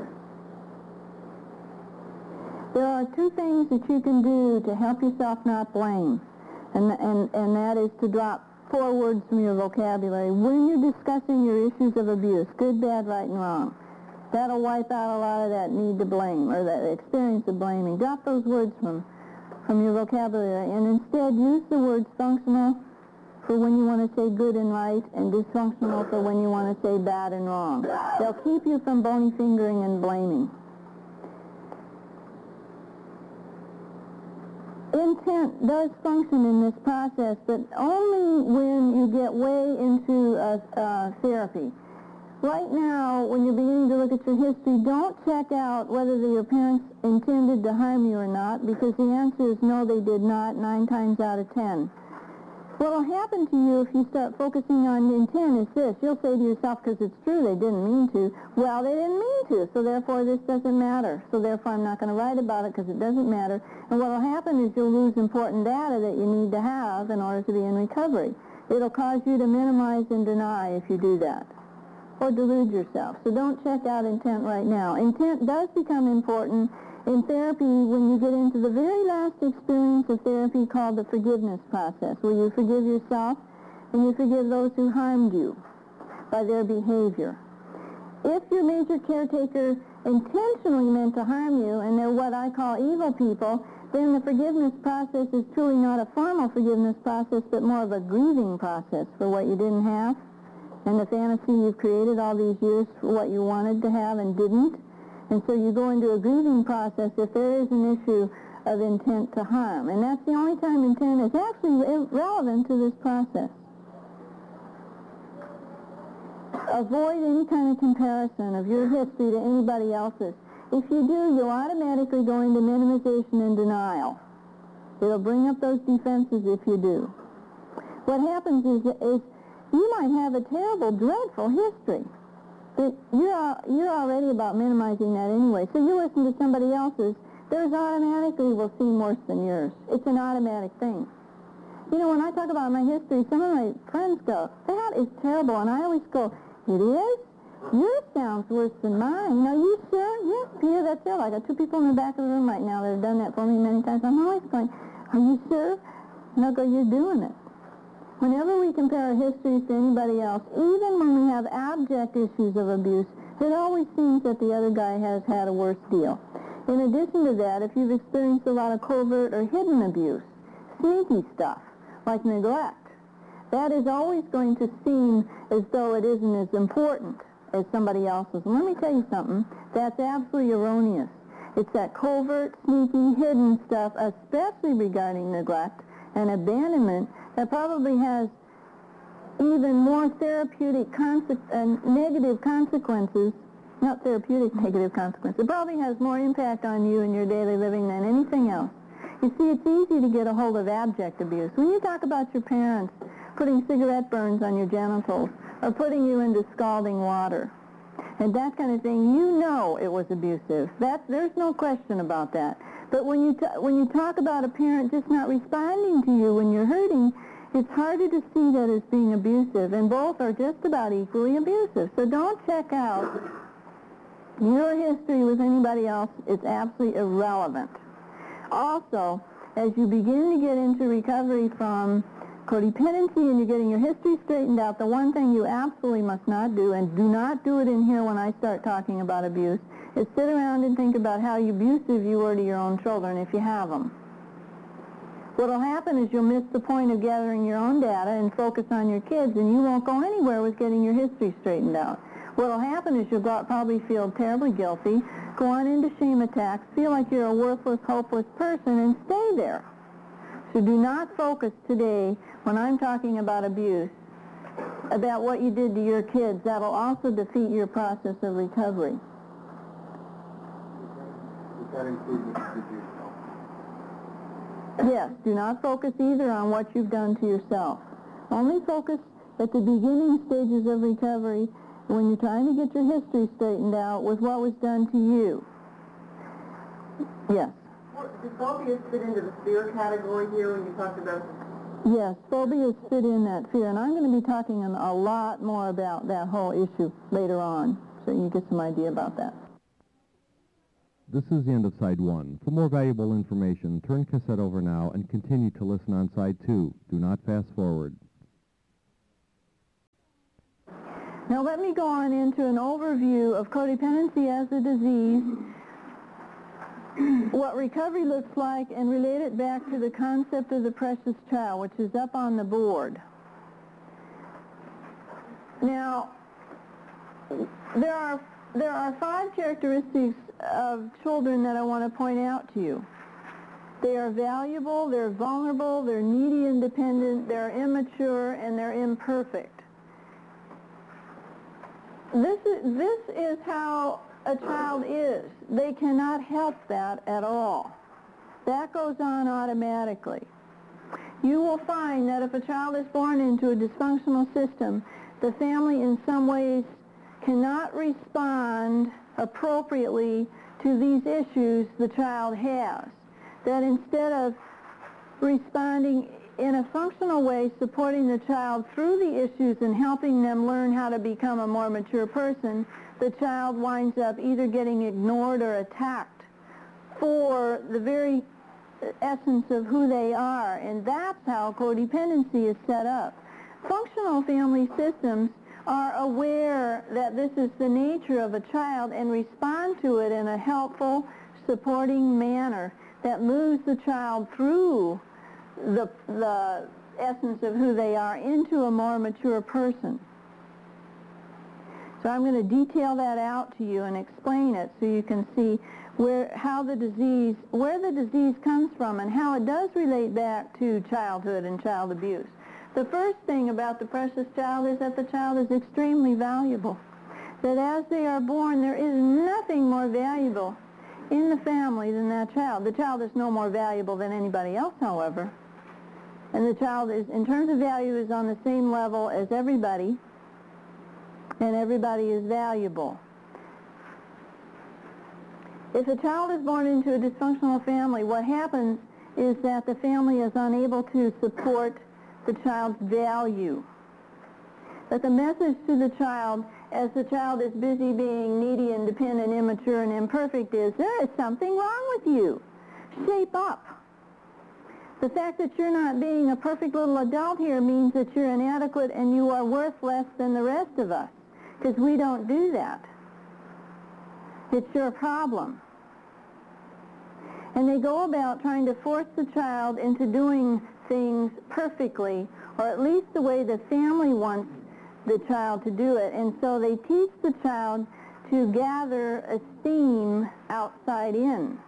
There are two things that you can do to help yourself not blame, and, and, and that is to drop four words from your vocabulary when you're discussing your issues of abuse, good, bad, right, and wrong. That'll wipe out a lot of that need to blame or that experience of blaming. Drop those words from from your vocabulary, and instead use the words functional for when you want to say good and right, and dysfunctional for when you want to say bad and wrong. They'll keep you from bony fingering and blaming. Intent does function in this process, but only when you get way into uh, uh, therapy. Right now, when you're beginning to look at your history, don't check out whether the, your parents intended to harm you or not, because the answer is no, they did not, nine times out of ten. What will happen to you if you start focusing on intent is this. You'll say to yourself, because it's true, they didn't mean to. Well, they didn't mean to, so therefore this doesn't matter. So therefore I'm not going to write about it because it doesn't matter. And what will happen is you'll lose important data that you need to have in order to be in recovery. It'll cause you to minimize and deny if you do that, or delude yourself. So don't check out intent right now. Intent does become important in therapy when you get into the very last experience of therapy called the forgiveness process, where you forgive yourself and you forgive those who harmed you by their behavior. If your major caretaker intentionally meant to harm you and they're what I call evil people, then the forgiveness process is truly not a formal forgiveness process, but more of a grieving process for what you didn't have and the fantasy you've created all these years for what you wanted to have and didn't. And so you go into a grieving process if there is an issue of intent to harm. And that's the only time intent is actually relevant to this process. Avoid any kind of comparison of your history to anybody else's. If you do, you'll automatically go into minimization and denial. It'll bring up those defenses if you do. What happens is, is you might have a terrible, dreadful history. It, you're, you're already about minimizing that anyway. So you listen to somebody else's, theirs automatically will seem worse than yours. It's an automatic thing. You know, when I talk about my history, some of my friends go, that is terrible. And I always go, it is? Yours sounds worse than mine. Are you sure? Yes, Peter, that's it. I got two people in the back of the room right now that have done that for me many times. I'm always going, are you sure? And I'll go, you're doing it. Whenever we compare our histories to anybody else, even when we have abject issues of abuse, it always seems that the other guy has had a worse deal. In addition to that, if you've experienced a lot of covert or hidden abuse, sneaky stuff, like neglect, that is always going to seem as though it isn't as important as somebody else's. And let me tell you something, that's absolutely erroneous. It's that covert, sneaky, hidden stuff, especially regarding neglect and abandonment, that probably has even more therapeutic conse- uh, negative consequences, not therapeutic negative consequences. It probably has more impact on you in your daily living than anything else. You see, it's easy to get a hold of abject abuse. When you talk about your parents putting cigarette burns on your genitals or putting you into scalding water and that kind of thing, you know it was abusive. That, there's no question about that. But when you, t- when you talk about a parent just not responding to you when you're hurting, it's harder to see that as being abusive, and both are just about equally abusive. So don't check out your history with anybody else. It's absolutely irrelevant. Also, as you begin to get into recovery from codependency and you're getting your history straightened out, the one thing you absolutely must not do, and do not do it in here when I start talking about abuse, is sit around and think about how abusive you were to your own children if you have them. What will happen is you'll miss the point of gathering your own data and focus on your kids, and you won't go anywhere with getting your history straightened out. What will happen is you'll go, probably feel terribly guilty, go on into shame attacks, feel like you're a worthless, hopeless person, and stay there. So do not focus today, when I'm talking about abuse, about what you did to your kids. That'll also defeat your process of recovery. Does that include what you did to yourself? Yes, do not focus either on what you've done to yourself. Only focus at the beginning stages of recovery when you're trying to get your history straightened out with what was done to you. Yes? Well, does phobias fit into the fear category here when you talked about this? Yes, phobias fit in that fear, and I'm going to be talking a lot more about that whole issue later on, so you get some idea about that. This is the end of Side one. For more valuable information, turn cassette over now and continue to listen on Side two. Do not fast forward. Now let me go on into an overview of codependency as a disease, what recovery looks like, and relate it back to the concept of the precious child, which is up on the board. Now, there are, there are five characteristics of children that I want to point out to you. They are valuable, they're vulnerable, they're needy and dependent, they're immature, and they're imperfect. This is, this is how a child is. They cannot help that at all. That goes on automatically. You will find that if a child is born into a dysfunctional system, the family in some ways cannot respond appropriately to these issues the child has. That instead of responding in a functional way, supporting the child through the issues and helping them learn how to become a more mature person, the child winds up either getting ignored or attacked for the very essence of who they are. And that's how codependency is set up. Functional family systems are aware that this is the nature of a child and respond to it in a helpful, supporting manner that moves the child through the, the essence of who they are into a more mature person. So I'm going to detail that out to you and explain it so you can see where, how the disease, where the disease comes from and how it does relate back to childhood and child abuse. The first thing about the precious child is that the child is extremely valuable. That as they are born, there is nothing more valuable in the family than that child. The child is no more valuable than anybody else, however. And the child is, in terms of value, is on the same level as everybody, and everybody is valuable. If a child is born into a dysfunctional family, what happens is that the family is unable to support the child's value. That the message to the child, as the child is busy being needy, independent, immature, and imperfect, is there is something wrong with you. Shape up. The fact that you're not being a perfect little adult here means that you're inadequate and you are worth less than the rest of us, because we don't do that. It's your problem. And they go about trying to force the child into doing things perfectly, or at least the way the family wants the child to do it. And so they teach the child to gather esteem outside in.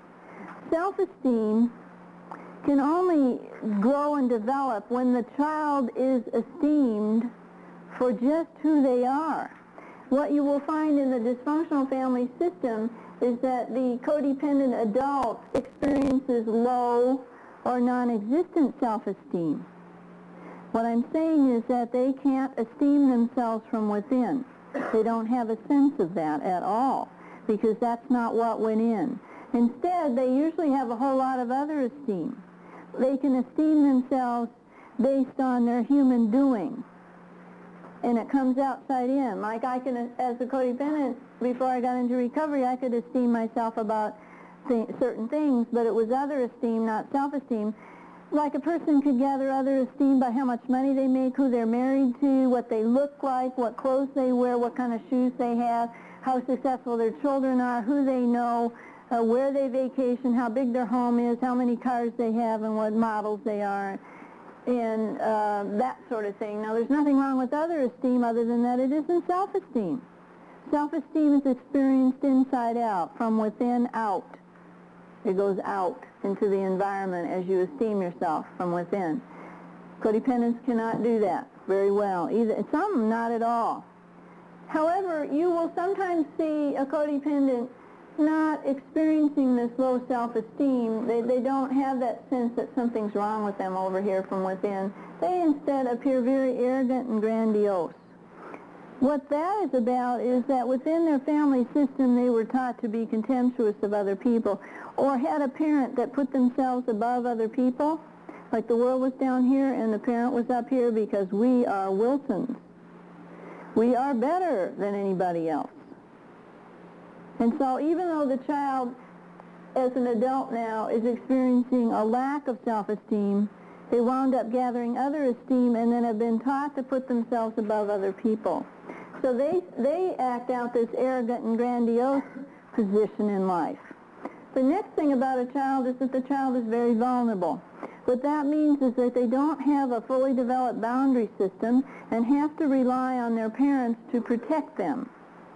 Self-esteem can only grow and develop when the child is esteemed for just who they are. What you will find in the dysfunctional family system is that the codependent adult experiences low or non-existent self-esteem. What I'm saying is that they can't esteem themselves from within. They don't have a sense of that at all, because that's not what went in. Instead, they usually have a whole lot of other esteem. They can esteem themselves based on their human doing, and it comes outside in. Like I can, as a codependent, before I got into recovery, I could esteem myself about th- certain things, but it was other esteem, not self-esteem. Like a person could gather other esteem by how much money they make, who they're married to, what they look like, what clothes they wear, what kind of shoes they have, how successful their children are, who they know, uh, where they vacation, how big their home is, how many cars they have, and what models they are, and uh, that sort of thing. Now, there's nothing wrong with other esteem other than that it isn't self-esteem. Self-esteem is experienced inside out, from within out. It goes out into the environment as you esteem yourself from within. Codependents cannot do that very well. Either some, not at all. However, you will sometimes see a codependent not experiencing this low self-esteem. They, they don't have that sense that something's wrong with them over here from within. They instead appear very arrogant and grandiose. What that is about is that within their family system they were taught to be contemptuous of other people, or had a parent that put themselves above other people, like the world was down here and the parent was up here, because we are Wilsons. We are better than anybody else. And so even though the child, as an adult now, is experiencing a lack of self-esteem, they wound up gathering other esteem and then have been taught to put themselves above other people. So they, they act out this arrogant and grandiose position in life. The next thing about a child is that the child is very vulnerable. What that means is that they don't have a fully developed boundary system and have to rely on their parents to protect them.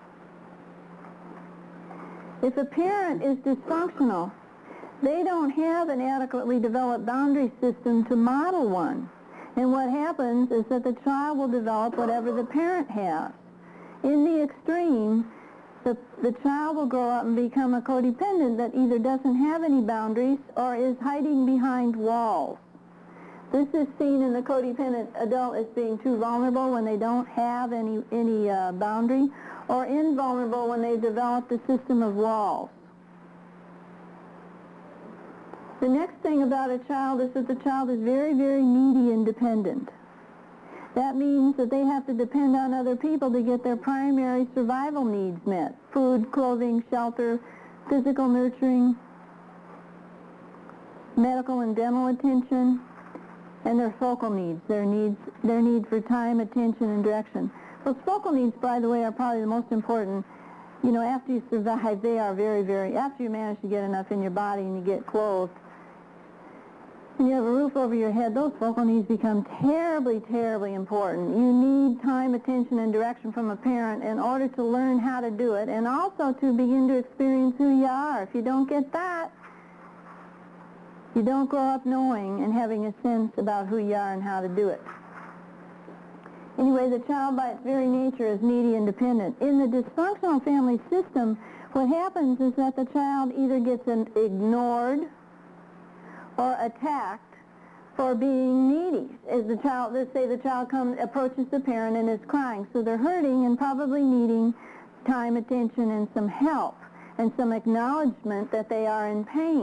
If a parent is dysfunctional, they don't have an adequately developed boundary system to model one. And what happens is that the child will develop whatever the parent has. In the extreme, the, the child will grow up and become a codependent that either doesn't have any boundaries or is hiding behind walls. This is seen in the codependent adult as being too vulnerable when they don't have any, any uh, boundary, or invulnerable when they've developed a system of walls. The next thing about a child is that the child is very, very needy and dependent. That means that they have to depend on other people to get their primary survival needs met. Food, clothing, shelter, physical nurturing, medical and dental attention, and their focal needs, their needs, their need for time, attention, and direction. Those focal needs, by the way, are probably the most important. You know, after you survive, they are very, very, after you manage to get enough in your body and you get clothed, and you have a roof over your head, those focal needs become terribly, terribly important. You need time, attention, and direction from a parent in order to learn how to do it, and also to begin to experience who you are. If you don't get that, you don't grow up knowing and having a sense about who you are and how to do it. Anyway, the child by its very nature is needy and dependent. In the dysfunctional family system, what happens is that the child either gets an ignored or attacked for being needy. As the child, let's say the child comes, approaches the parent and is crying, so they're hurting and probably needing time, attention, and some help, and some acknowledgement that they are in pain.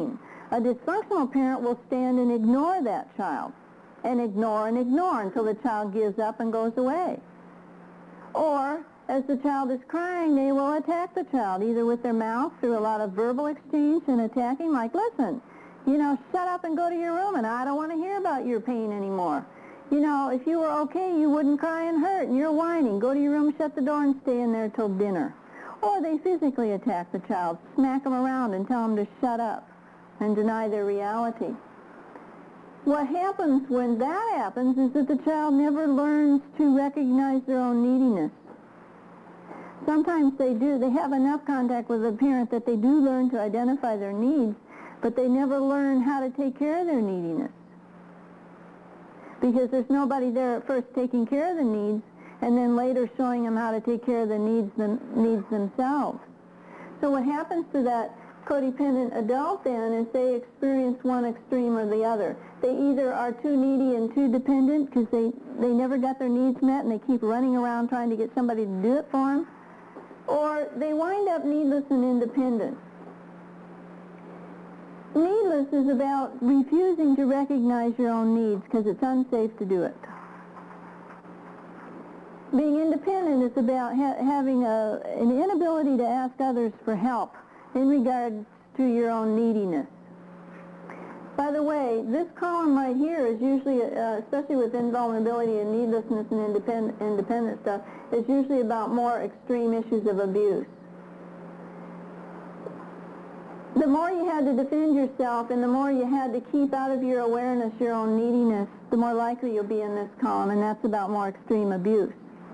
A dysfunctional parent will stand and ignore that child, and ignore and ignore until the child gives up and goes away. Or, as the child is crying, they will attack the child, either with their mouth through a lot of verbal exchange and attacking, like, listen, you know, shut up and go to your room, and I don't want to hear about your pain anymore. You know, if you were okay, you wouldn't cry and hurt, and you're whining. Go to your room, shut the door, and stay in there till dinner. Or they physically attack the child, smack them around and tell them to shut up and deny their reality. What happens when that happens is that the child never learns to recognize their own neediness. Sometimes they do. They have enough contact with the parent that they do learn to identify their needs, but they never learn how to take care of their neediness. Because there's nobody there at first taking care of the needs, and then later showing them how to take care of the needs, them, needs themselves. So what happens to that codependent adult then is they experience one extreme or the other. They either are too needy and too dependent because they, they never got their needs met and they keep running around trying to get somebody to do it for them, or they wind up needless and independent. Needless is about refusing to recognize your own needs because it's unsafe to do it. Being independent is about ha having a, an inability to ask others for help in regards to your own neediness. By the way, this column right here is usually, uh, especially with invulnerability and needlessness and independent, independent stuff, is usually about more extreme issues of abuse. The more you had to defend yourself and the more you had to keep out of your awareness your own neediness, the more likely you'll be in this column, and that's about more extreme abuse.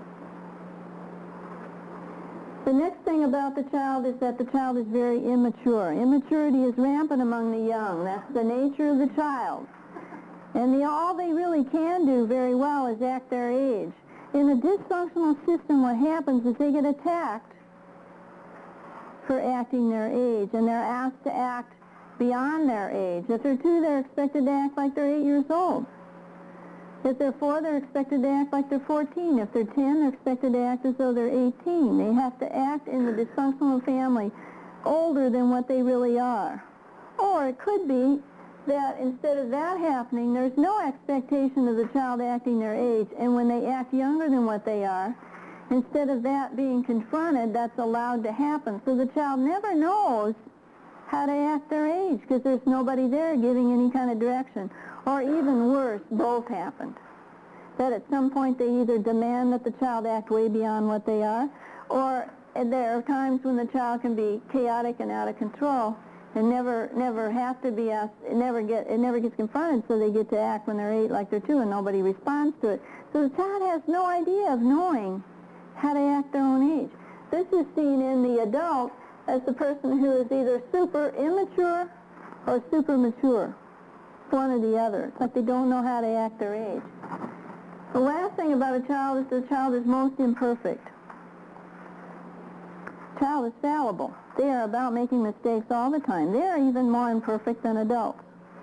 The next thing about the child is that the child is very immature. Immaturity is rampant among the young. That's the nature of the child. And the, all they really can do very well is act their age. In a dysfunctional system, what happens is they get attacked for acting their age, and they're asked to act beyond their age. If they're two, they're expected to act like they're eight years old. If they're four, they're expected to act like they're fourteen. If they're ten, they're expected to act as though they're eighteen. They have to act in the dysfunctional family older than what they really are. Or it could be that instead of that happening, there's no expectation of the child acting their age, and when they act younger than what they are, instead of that being confronted, that's allowed to happen. So the child never knows how to act their age because there's nobody there giving any kind of direction. Or even worse, both happened. That at some point they either demand that the child act way beyond what they are, or there are times when the child can be chaotic and out of control and never never have to be asked, it never get it never gets confronted, so they get to act when they're eight like they're two and nobody responds to it. So the child has no idea of knowing how to act their own age. This is seen in the adult as the person who is either super immature or super mature, one or the other. It's like they don't know how to act their age. The last thing about a child is the child is most imperfect. Child is fallible. They are about making mistakes all the time. They are even more imperfect than adults,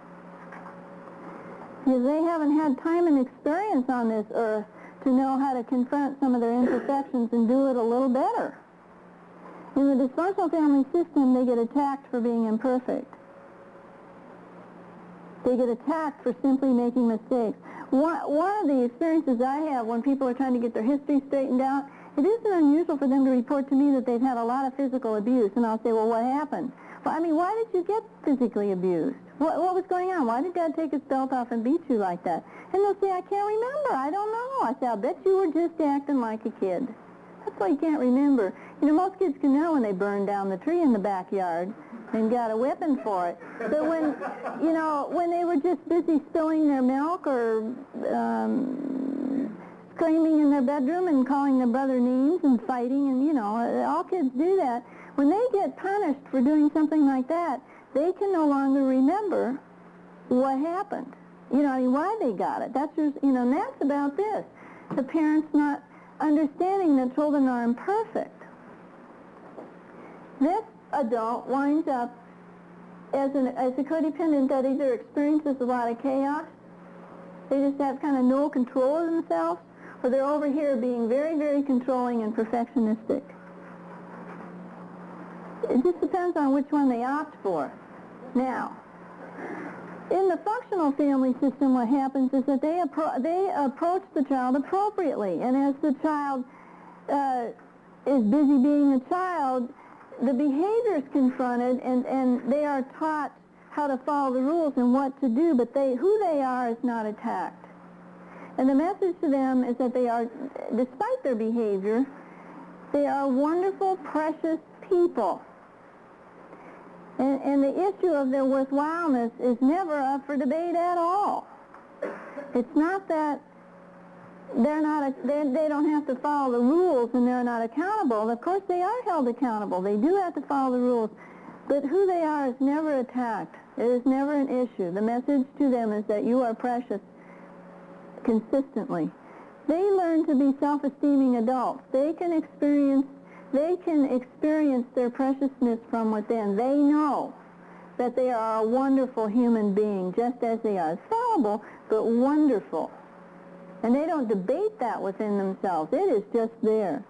because they haven't had time and experience on this earth to know how to confront some of their imperfections and do it a little better. In the dysfunctional family system, they get attacked for being imperfect. They get attacked for simply making mistakes. One, one of the experiences I have when people are trying to get their history straightened out, it isn't unusual for them to report to me that they've had a lot of physical abuse, and I'll say, well, what happened? Well, I mean, why did you get physically abused? What, what was going on? Why did Dad take his belt off and beat you like that? And they'll say, I can't remember. I don't know. I say, I'll bet you were just acting like a kid. That's why you can't remember. You know, most kids can know when they burned down the tree in the backyard and got a whipping for it. But when, you know, when they were just busy spilling their milk or um, screaming in their bedroom and calling their brother names and fighting, and, you know, all kids do that. When they get punished for doing something like that, they can no longer remember what happened. You know, I mean, why they got it. That's just, you know, and that's about this. The parents not understanding that children are imperfect. This adult winds up as, an, as a codependent that either experiences a lot of chaos, they just have kind of no control of themselves, or they're over here being very, very controlling and perfectionistic. It just depends on which one they opt for. Now, In the functional family system, what happens is that they, appro- they approach the child appropriately, and as the child uh, is busy being a child, the behavior is confronted, and, and they are taught how to follow the rules and what to do, but they, who they are is not attacked. And the message to them is that they are, despite their behavior, they are wonderful, precious people. And, and the issue of their worthwhileness is never up for debate at all. It's not that they're not, a, they, they don't have to follow the rules and they're not accountable. Of course they are held accountable. They do have to follow the rules. But who they are is never attacked. It is never an issue. The message to them is that you are precious consistently. They learn to be self-esteeming adults. They can experience They can experience their preciousness from within. They know that they are a wonderful human being, just as they are. Fallible, but wonderful. And they don't debate that within themselves. It is just there.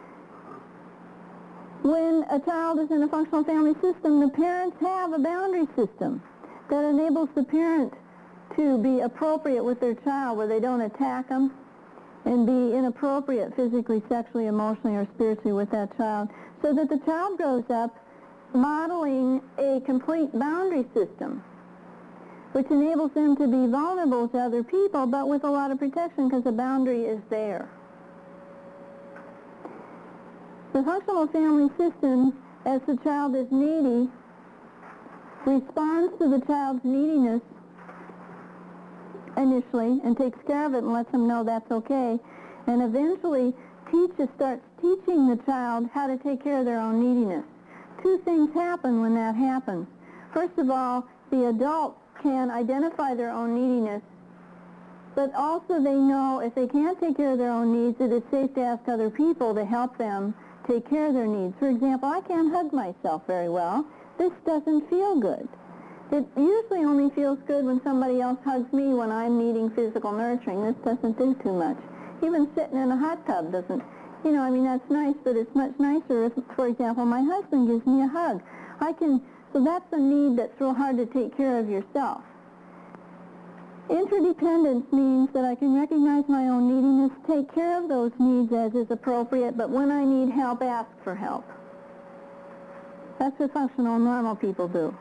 When a child is in a functional family system, the parents have a boundary system that enables the parent to be appropriate with their child, where they don't attack them and be inappropriate physically, sexually, emotionally, or spiritually with that child, so that the child grows up modeling a complete boundary system, which enables them to be vulnerable to other people, but with a lot of protection because the boundary is there. The functional family system, as the child is needy, responds to the child's neediness initially and takes care of it and lets them know that's okay, and eventually teaches, starts teaching the child how to take care of their own neediness. Two things happen when that happens. First of all, the adult can identify their own neediness, but also they know if they can't take care of their own needs, it is safe to ask other people to help them take care of their needs. For example, I can't hug myself very well. This doesn't feel good. It usually only feels good when somebody else hugs me when I'm needing physical nurturing. This doesn't do too much. Even sitting in a hot tub doesn't, you know, I mean, that's nice, but it's much nicer if, for example, my husband gives me a hug. I can, so that's a need that's real hard to take care of yourself. Interdependence means that I can recognize my own neediness, take care of those needs as is appropriate, but when I need help, ask for help. That's what functional normal people do.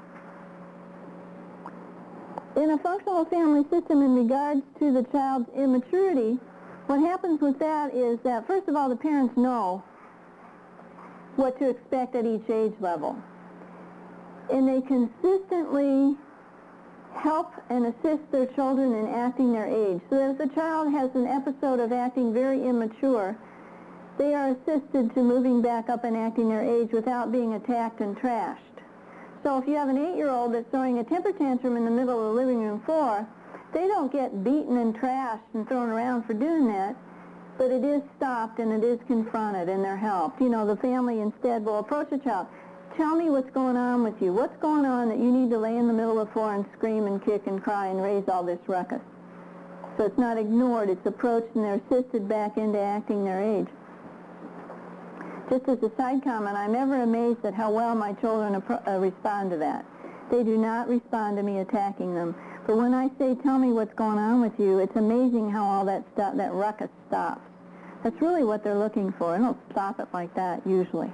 In a functional family system, in regards to the child's immaturity, what happens with that is that, first of all, the parents know what to expect at each age level. And they consistently help and assist their children in acting their age. So that if the child has an episode of acting very immature, they are assisted to moving back up and acting their age without being attacked and trashed. So if you have an eight-year-old that's throwing a temper tantrum in the middle of the living room floor, they don't get beaten and trashed and thrown around for doing that, but it is stopped and it is confronted and they're helped. You know, the family instead will approach the child. Tell me what's going on with you. What's going on that you need to lay in the middle of the floor and scream and kick and cry and raise all this ruckus? So it's not ignored, it's approached and they're assisted back into acting their age. Just as a side comment, I'm ever amazed at how well my children uh, respond to that. They do not respond to me attacking them. But when I say, tell me what's going on with you, it's amazing how all that stuff, that ruckus stops. That's really what they're looking for. I don't stop it like that usually.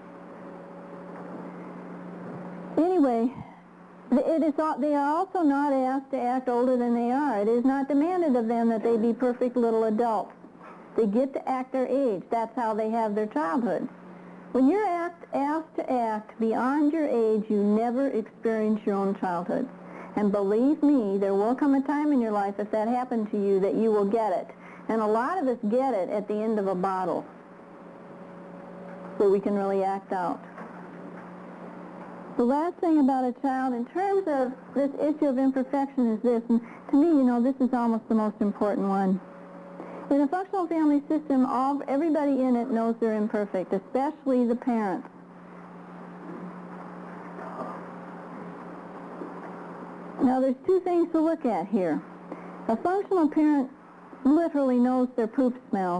Anyway, it is, they are also not asked to act older than they are. It is not demanded of them that they be perfect little adults. They get to act their age. That's how they have their childhood. When you're asked, asked to act beyond your age, you never experience your own childhood. And believe me, there will come a time in your life, if that happened to you, that you will get it. And a lot of us get it at the end of a bottle, where we can really act out. The last thing about a child, in terms of this issue of imperfection, is this, and to me, you know, this is almost the most important one. In a functional family system, all, everybody in it knows they're imperfect, especially the parents. Now, there's two things to look at here. A functional parent literally knows their poop smells,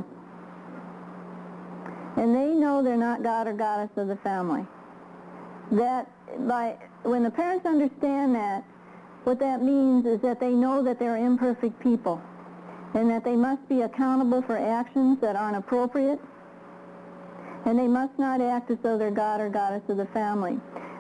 and they know they're not god or goddess of the family. That by when the parents understand that, What that means is that they know that they're imperfect people and that they must be accountable for actions that aren't appropriate, and they must not act as though they're god or goddess of the family.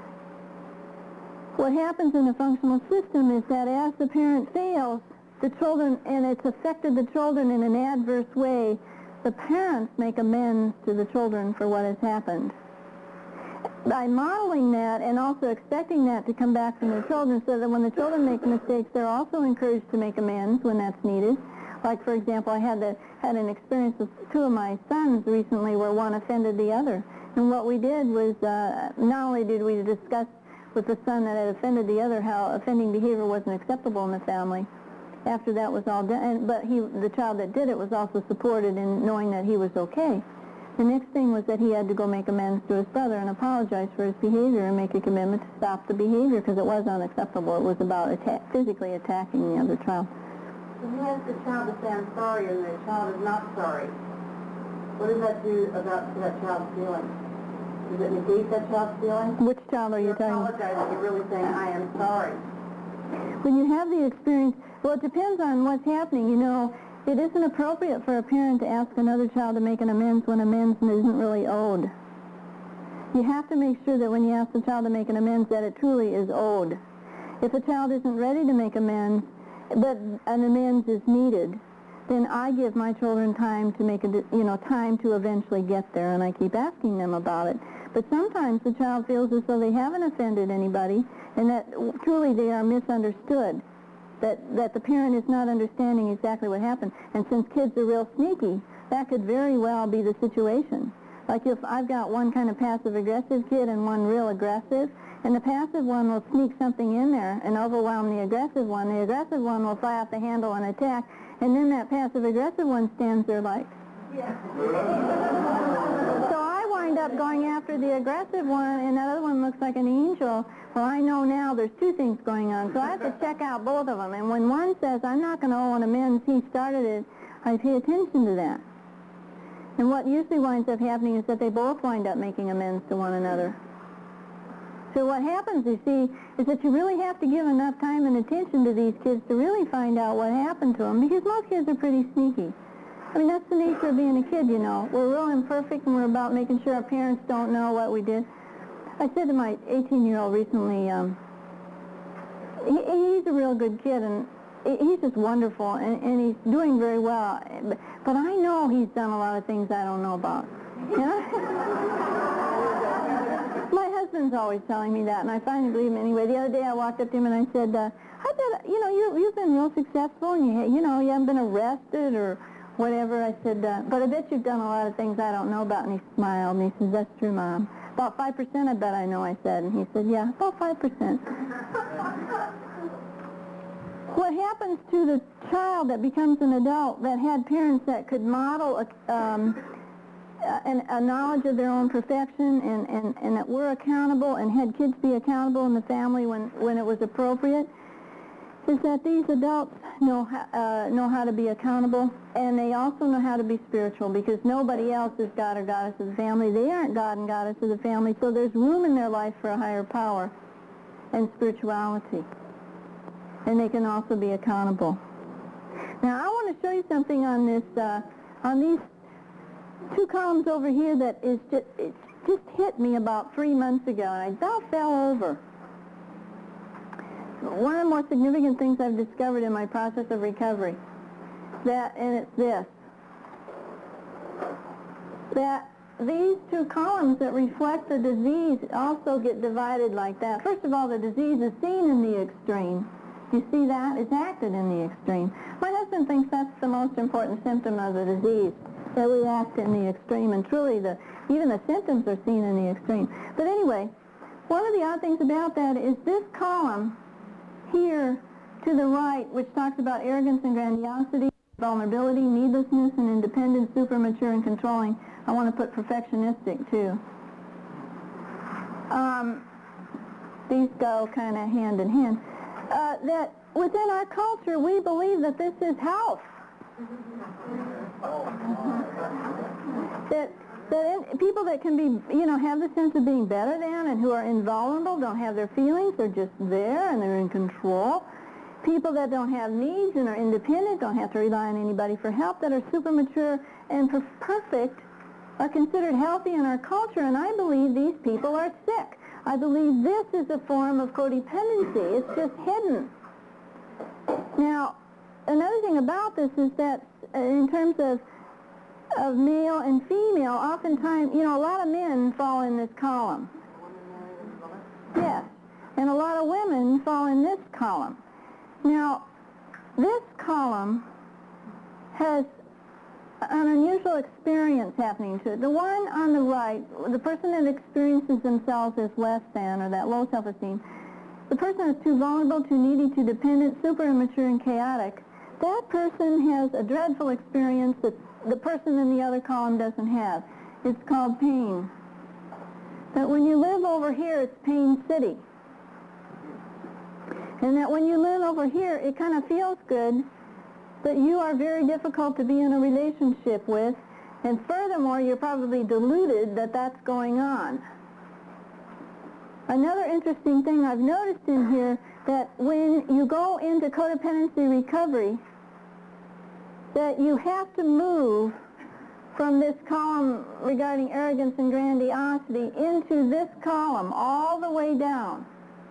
What happens in a functional system is that as the parent fails, the children, and it's affected the children in an adverse way, the parents make amends to the children for what has happened. By modeling that and also expecting that to come back from the children, so that when the children make mistakes, they're also encouraged to make amends when that's needed. Like, for example, I had, the, had an experience with two of my sons recently where one offended the other. And what we did was, uh, not only did we discuss with the son that had offended the other how offending behavior wasn't acceptable in the family, after that was all done, and, but he, the child that did it was also supported in knowing that he was okay. The next thing was that he had to go make amends to his brother and apologize for his behavior and make a commitment to stop the behavior because it was unacceptable. It was about atta- physically attacking the other child. If he asks the child to say I'm sorry and the child is not sorry, what does that do about to that child's feelings? Does it negate that child's feelings? Which child are you You're talking about? apologizing, you're really saying I am sorry. When you have the experience, well, it depends on what's happening. You know, it isn't appropriate for a parent to ask another child to make an amends when amends isn't really owed. You have to make sure that when you ask the child to make an amends that it truly is owed. If a child isn't ready to make amends, but an amends is needed, then I give my children time to make a, you know, time to eventually get there, and I keep asking them about it. But sometimes the child feels as though they haven't offended anybody, and that truly they are misunderstood. That, that the parent is not understanding exactly what happened. And since kids are real sneaky, that could very well be the situation. Like if I've got one kind of passive-aggressive kid and one real aggressive, and the passive one will sneak something in there and overwhelm the aggressive one. The aggressive one will fly off the handle and attack, and then that passive-aggressive one stands there like... Yeah. So I wind up going after the aggressive one, and that other one looks like an angel. Well, I know now there's two things going on, so I have to check out both of them. And when one says, I'm not going to owe an amends, he started it, I pay attention to that. And what usually winds up happening is that they both wind up making amends to one another. So what happens, you see, is that you really have to give enough time and attention to these kids to really find out what happened to them, because most kids are pretty sneaky. I mean, that's the nature of being a kid, you know. We're real imperfect, and we're about making sure our parents don't know what we did. I said to my eighteen-year-old recently, um, he, he's a real good kid, and he's just wonderful, and, and he's doing very well. But, but I know he's done a lot of things I don't know about. You know? My husband's always telling me that, and I finally believe him anyway. The other day I walked up to him and I said, uh, I bet, you know, you, you've been real successful, and you, you know, you haven't been arrested or whatever. I said, uh, but I bet you've done a lot of things I don't know about. And he smiled, and he says, that's true, Mom. About five percent I bet I know, I said. And he said, yeah, about five percent. What happens to the child that becomes an adult that had parents that could model a, um, a, a knowledge of their own perfection and, and, and that were accountable and had kids be accountable in the family when, when it was appropriate, is that these adults know, uh, know how to be accountable, and they also know how to be spiritual, because nobody else is God or goddess of the family. They aren't God and goddess of the family, so there's room in their life for a higher power and spirituality. And they can also be accountable. Now, I want to show you something on this, uh, on these two columns over here that is just, it just hit me about three months ago, and I about fell over. One of the more significant things I've discovered in my process of recovery, that, and it's this, that these two columns that reflect the disease also get divided like that. First of all, the disease is seen in the extreme. You see that? It's acted in the extreme. My husband thinks that's the most important symptom of the disease, that we act in the extreme, and truly the even the symptoms are seen in the extreme. But anyway, one of the odd things about that is this column here to the right, which talks about arrogance and grandiosity, vulnerability, needlessness, and independence, super mature and controlling. I want to put perfectionistic too. Um, these go kind of hand in hand. Uh, that within our culture, we believe that this is health. That that in, people that can be, you know, have the sense of being better than and who are invulnerable, don't have their feelings, they're just there and they're in control. People that don't have needs and are independent, don't have to rely on anybody for help, that are super mature and per- perfect, are considered healthy in our culture, and I believe these people are sick. I believe this is a form of codependency. It's just hidden. Now, another thing about this is that uh, in terms of of male and female, oftentimes, you know, a lot of men fall in this column. Yes. And a lot of women fall in this column. Now, this column has an unusual experience happening to it. The one on the right, the person that experiences themselves as less than, or that low self-esteem, the person that's too vulnerable, too needy, too dependent, super immature, and chaotic, that person has a dreadful experience that the person in the other column doesn't have. It's called pain. That when you live over here, it's Pain City. And that when you live over here, it kind of feels good, but you are very difficult to be in a relationship with, and furthermore, you're probably deluded that that's going on. Another interesting thing I've noticed in here, that when you go into codependency recovery, that you have to move from this column regarding arrogance and grandiosity into this column all the way down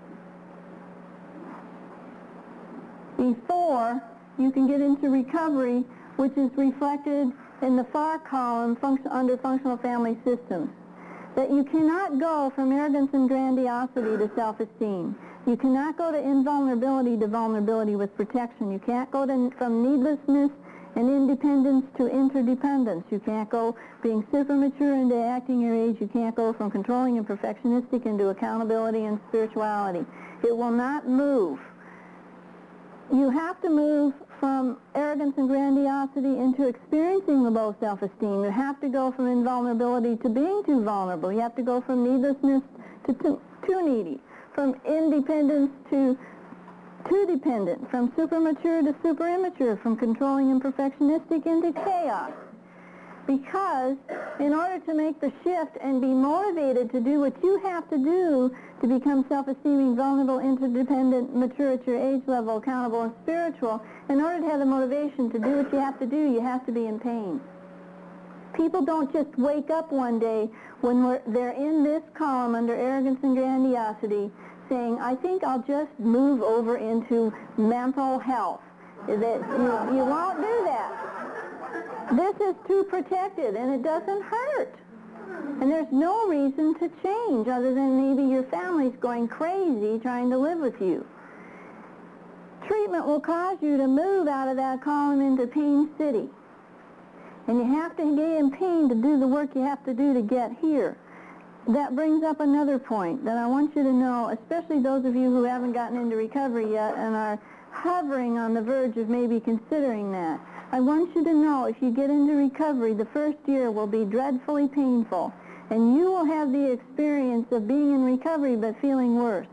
before you can get into recovery, which is reflected in the far column function, under functional family systems. That you cannot go from arrogance and grandiosity to self-esteem. You cannot go to invulnerability to vulnerability with protection. You can't go to, from needlessness and independence to interdependence. You can't go being super mature into acting your age. You can't go from controlling and perfectionistic into accountability and spirituality. It will not move. You have to move from arrogance and grandiosity into experiencing the low self-esteem. You have to go from invulnerability to being too vulnerable. You have to go from needlessness to too, too needy, from independence to too dependent, from super mature to super immature, from controlling and perfectionistic into chaos. Because in order to make the shift and be motivated to do what you have to do to become self-esteeming, vulnerable, interdependent, mature at your age level, accountable, and spiritual, in order to have the motivation to do what you have to do, you have to be in pain. People don't just wake up one day when we're, they're in this column under arrogance and grandiosity saying, I think I'll just move over into mental health. That you, you won't do that. This is too protected, and it doesn't hurt. And there's no reason to change other than maybe your family's going crazy trying to live with you. Treatment will cause you to move out of that column into Pain City. And you have to get in pain to do the work you have to do to get here. That brings up another point that I want you to know, especially those of you who haven't gotten into recovery yet and are hovering on the verge of maybe considering that. I want you to know if you get into recovery, the first year will be dreadfully painful, and you will have the experience of being in recovery but feeling worse.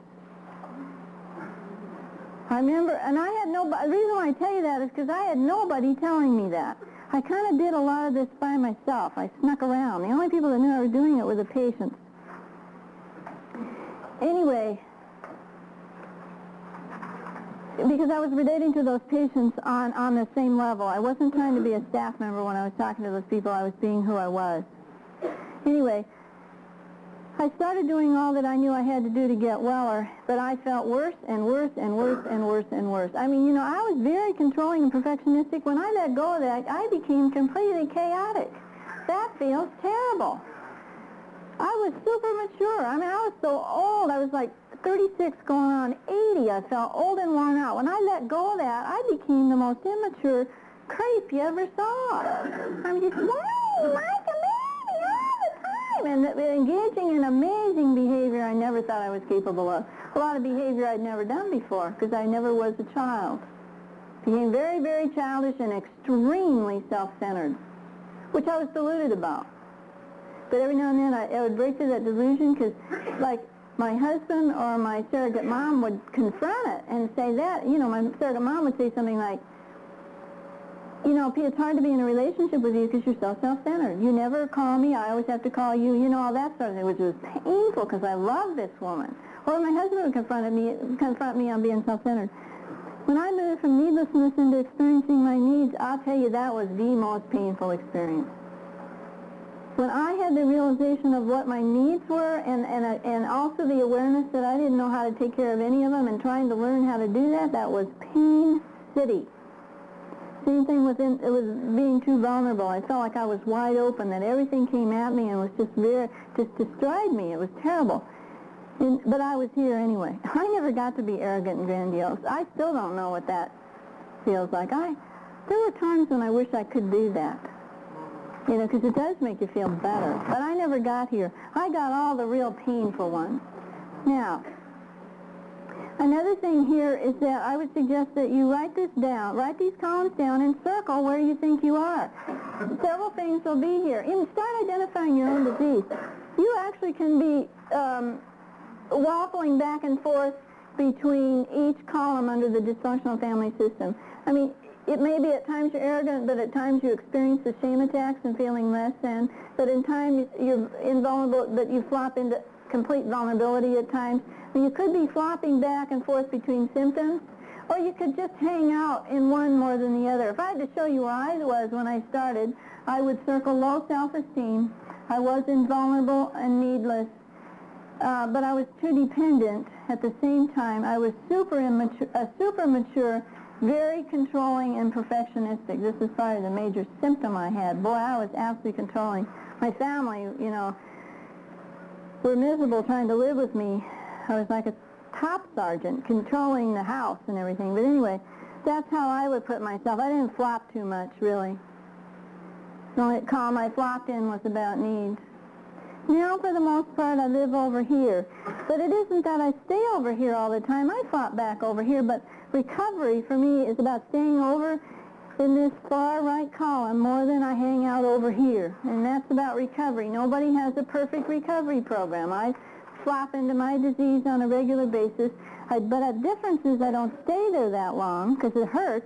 I remember, and I had nobody, the reason why I tell you that is because I had nobody telling me that. I kind of did a lot of this by myself. I snuck around. The only people that knew I was doing it were the patients. Anyway, because I was relating to those patients on, on the same level. I wasn't trying to be a staff member when I was talking to those people. I was being who I was. Anyway, I started doing all that I knew I had to do to get weller, but I felt worse and worse and worse and worse and worse. I mean, you know, I was very controlling and perfectionistic. When I let go of that, I became completely chaotic. That feels terrible. I was super mature. I mean, I was so old. I was like thirty-six going on eighty. I felt old and worn out. When I let go of that, I became the most immature creep you ever saw. I mean, just whining like a baby all the time. And uh, engaging in amazing behavior I never thought I was capable of. A lot of behavior I'd never done before because I never was a child. Became very, very childish and extremely self-centered, which I was deluded about. But every now and then I, I would break through that delusion because, like, my husband or my surrogate mom would confront it and say that, you know, my surrogate mom would say something like, you know, it's hard to be in a relationship with you because you're so self-centered. You never call me, I always have to call you, you know, all that sort of thing, which was painful because I love this woman. Or my husband would confront me, confront me on being self-centered. When I moved from needlessness into experiencing my needs, I'll tell you that was the most painful experience. When I had the realization of what my needs were and, and, uh, and also the awareness that I didn't know how to take care of any of them and trying to learn how to do that, that was pain city. Same thing with in, it was being too vulnerable. I felt like I was wide open, that everything came at me and was just very, just destroyed me. It was terrible. And, but I was here anyway. I never got to be arrogant and grandiose. I still don't know what that feels like. I, there were times when I wish I could do that. You know, because it does make you feel better. But I never got here. I got all the real painful ones. Now, another thing here is that I would suggest that you write this down. Write these columns down and circle where you think you are. Several things will be here. And start identifying your own disease. You actually can be um, waffling back and forth between each column under the dysfunctional family system. I mean, it may be at times you're arrogant, but at times you experience the shame attacks and feeling less than. But in times you're invulnerable, but you flop into complete vulnerability at times. I mean, you could be flopping back and forth between symptoms, or you could just hang out in one more than the other. If I had to show you where I was when I started, I would circle low self-esteem. I was invulnerable and needless, uh, but I was too dependent. At the same time, I was super immature, uh, super mature, very controlling and perfectionistic. This is probably the major symptom I had. Boy, I was absolutely controlling. My family, you know, were miserable trying to live with me. I was like a top sergeant controlling the house and everything. But anyway, that's how I would put myself. I didn't flop too much, really. The only column I flopped in was about needs. Now, for the most part, I live over here. But it isn't that I stay over here all the time. I flop back over here, but recovery for me is about staying over in this far right column more than I hang out over here. And that's about recovery. Nobody has a perfect recovery program. I flop into my disease on a regular basis. I, but the difference is I don't stay there that long because it hurts.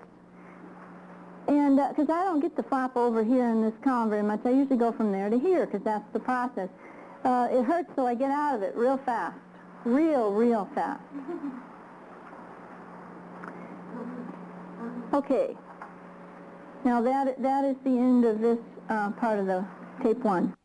And because uh, I don't get to flop over here in this column very much. I usually go from there to here because that's the process. Uh, it hurts, so I get out of it real fast. Real, real fast. Okay. Now that that is the end of this uh, part of the tape one.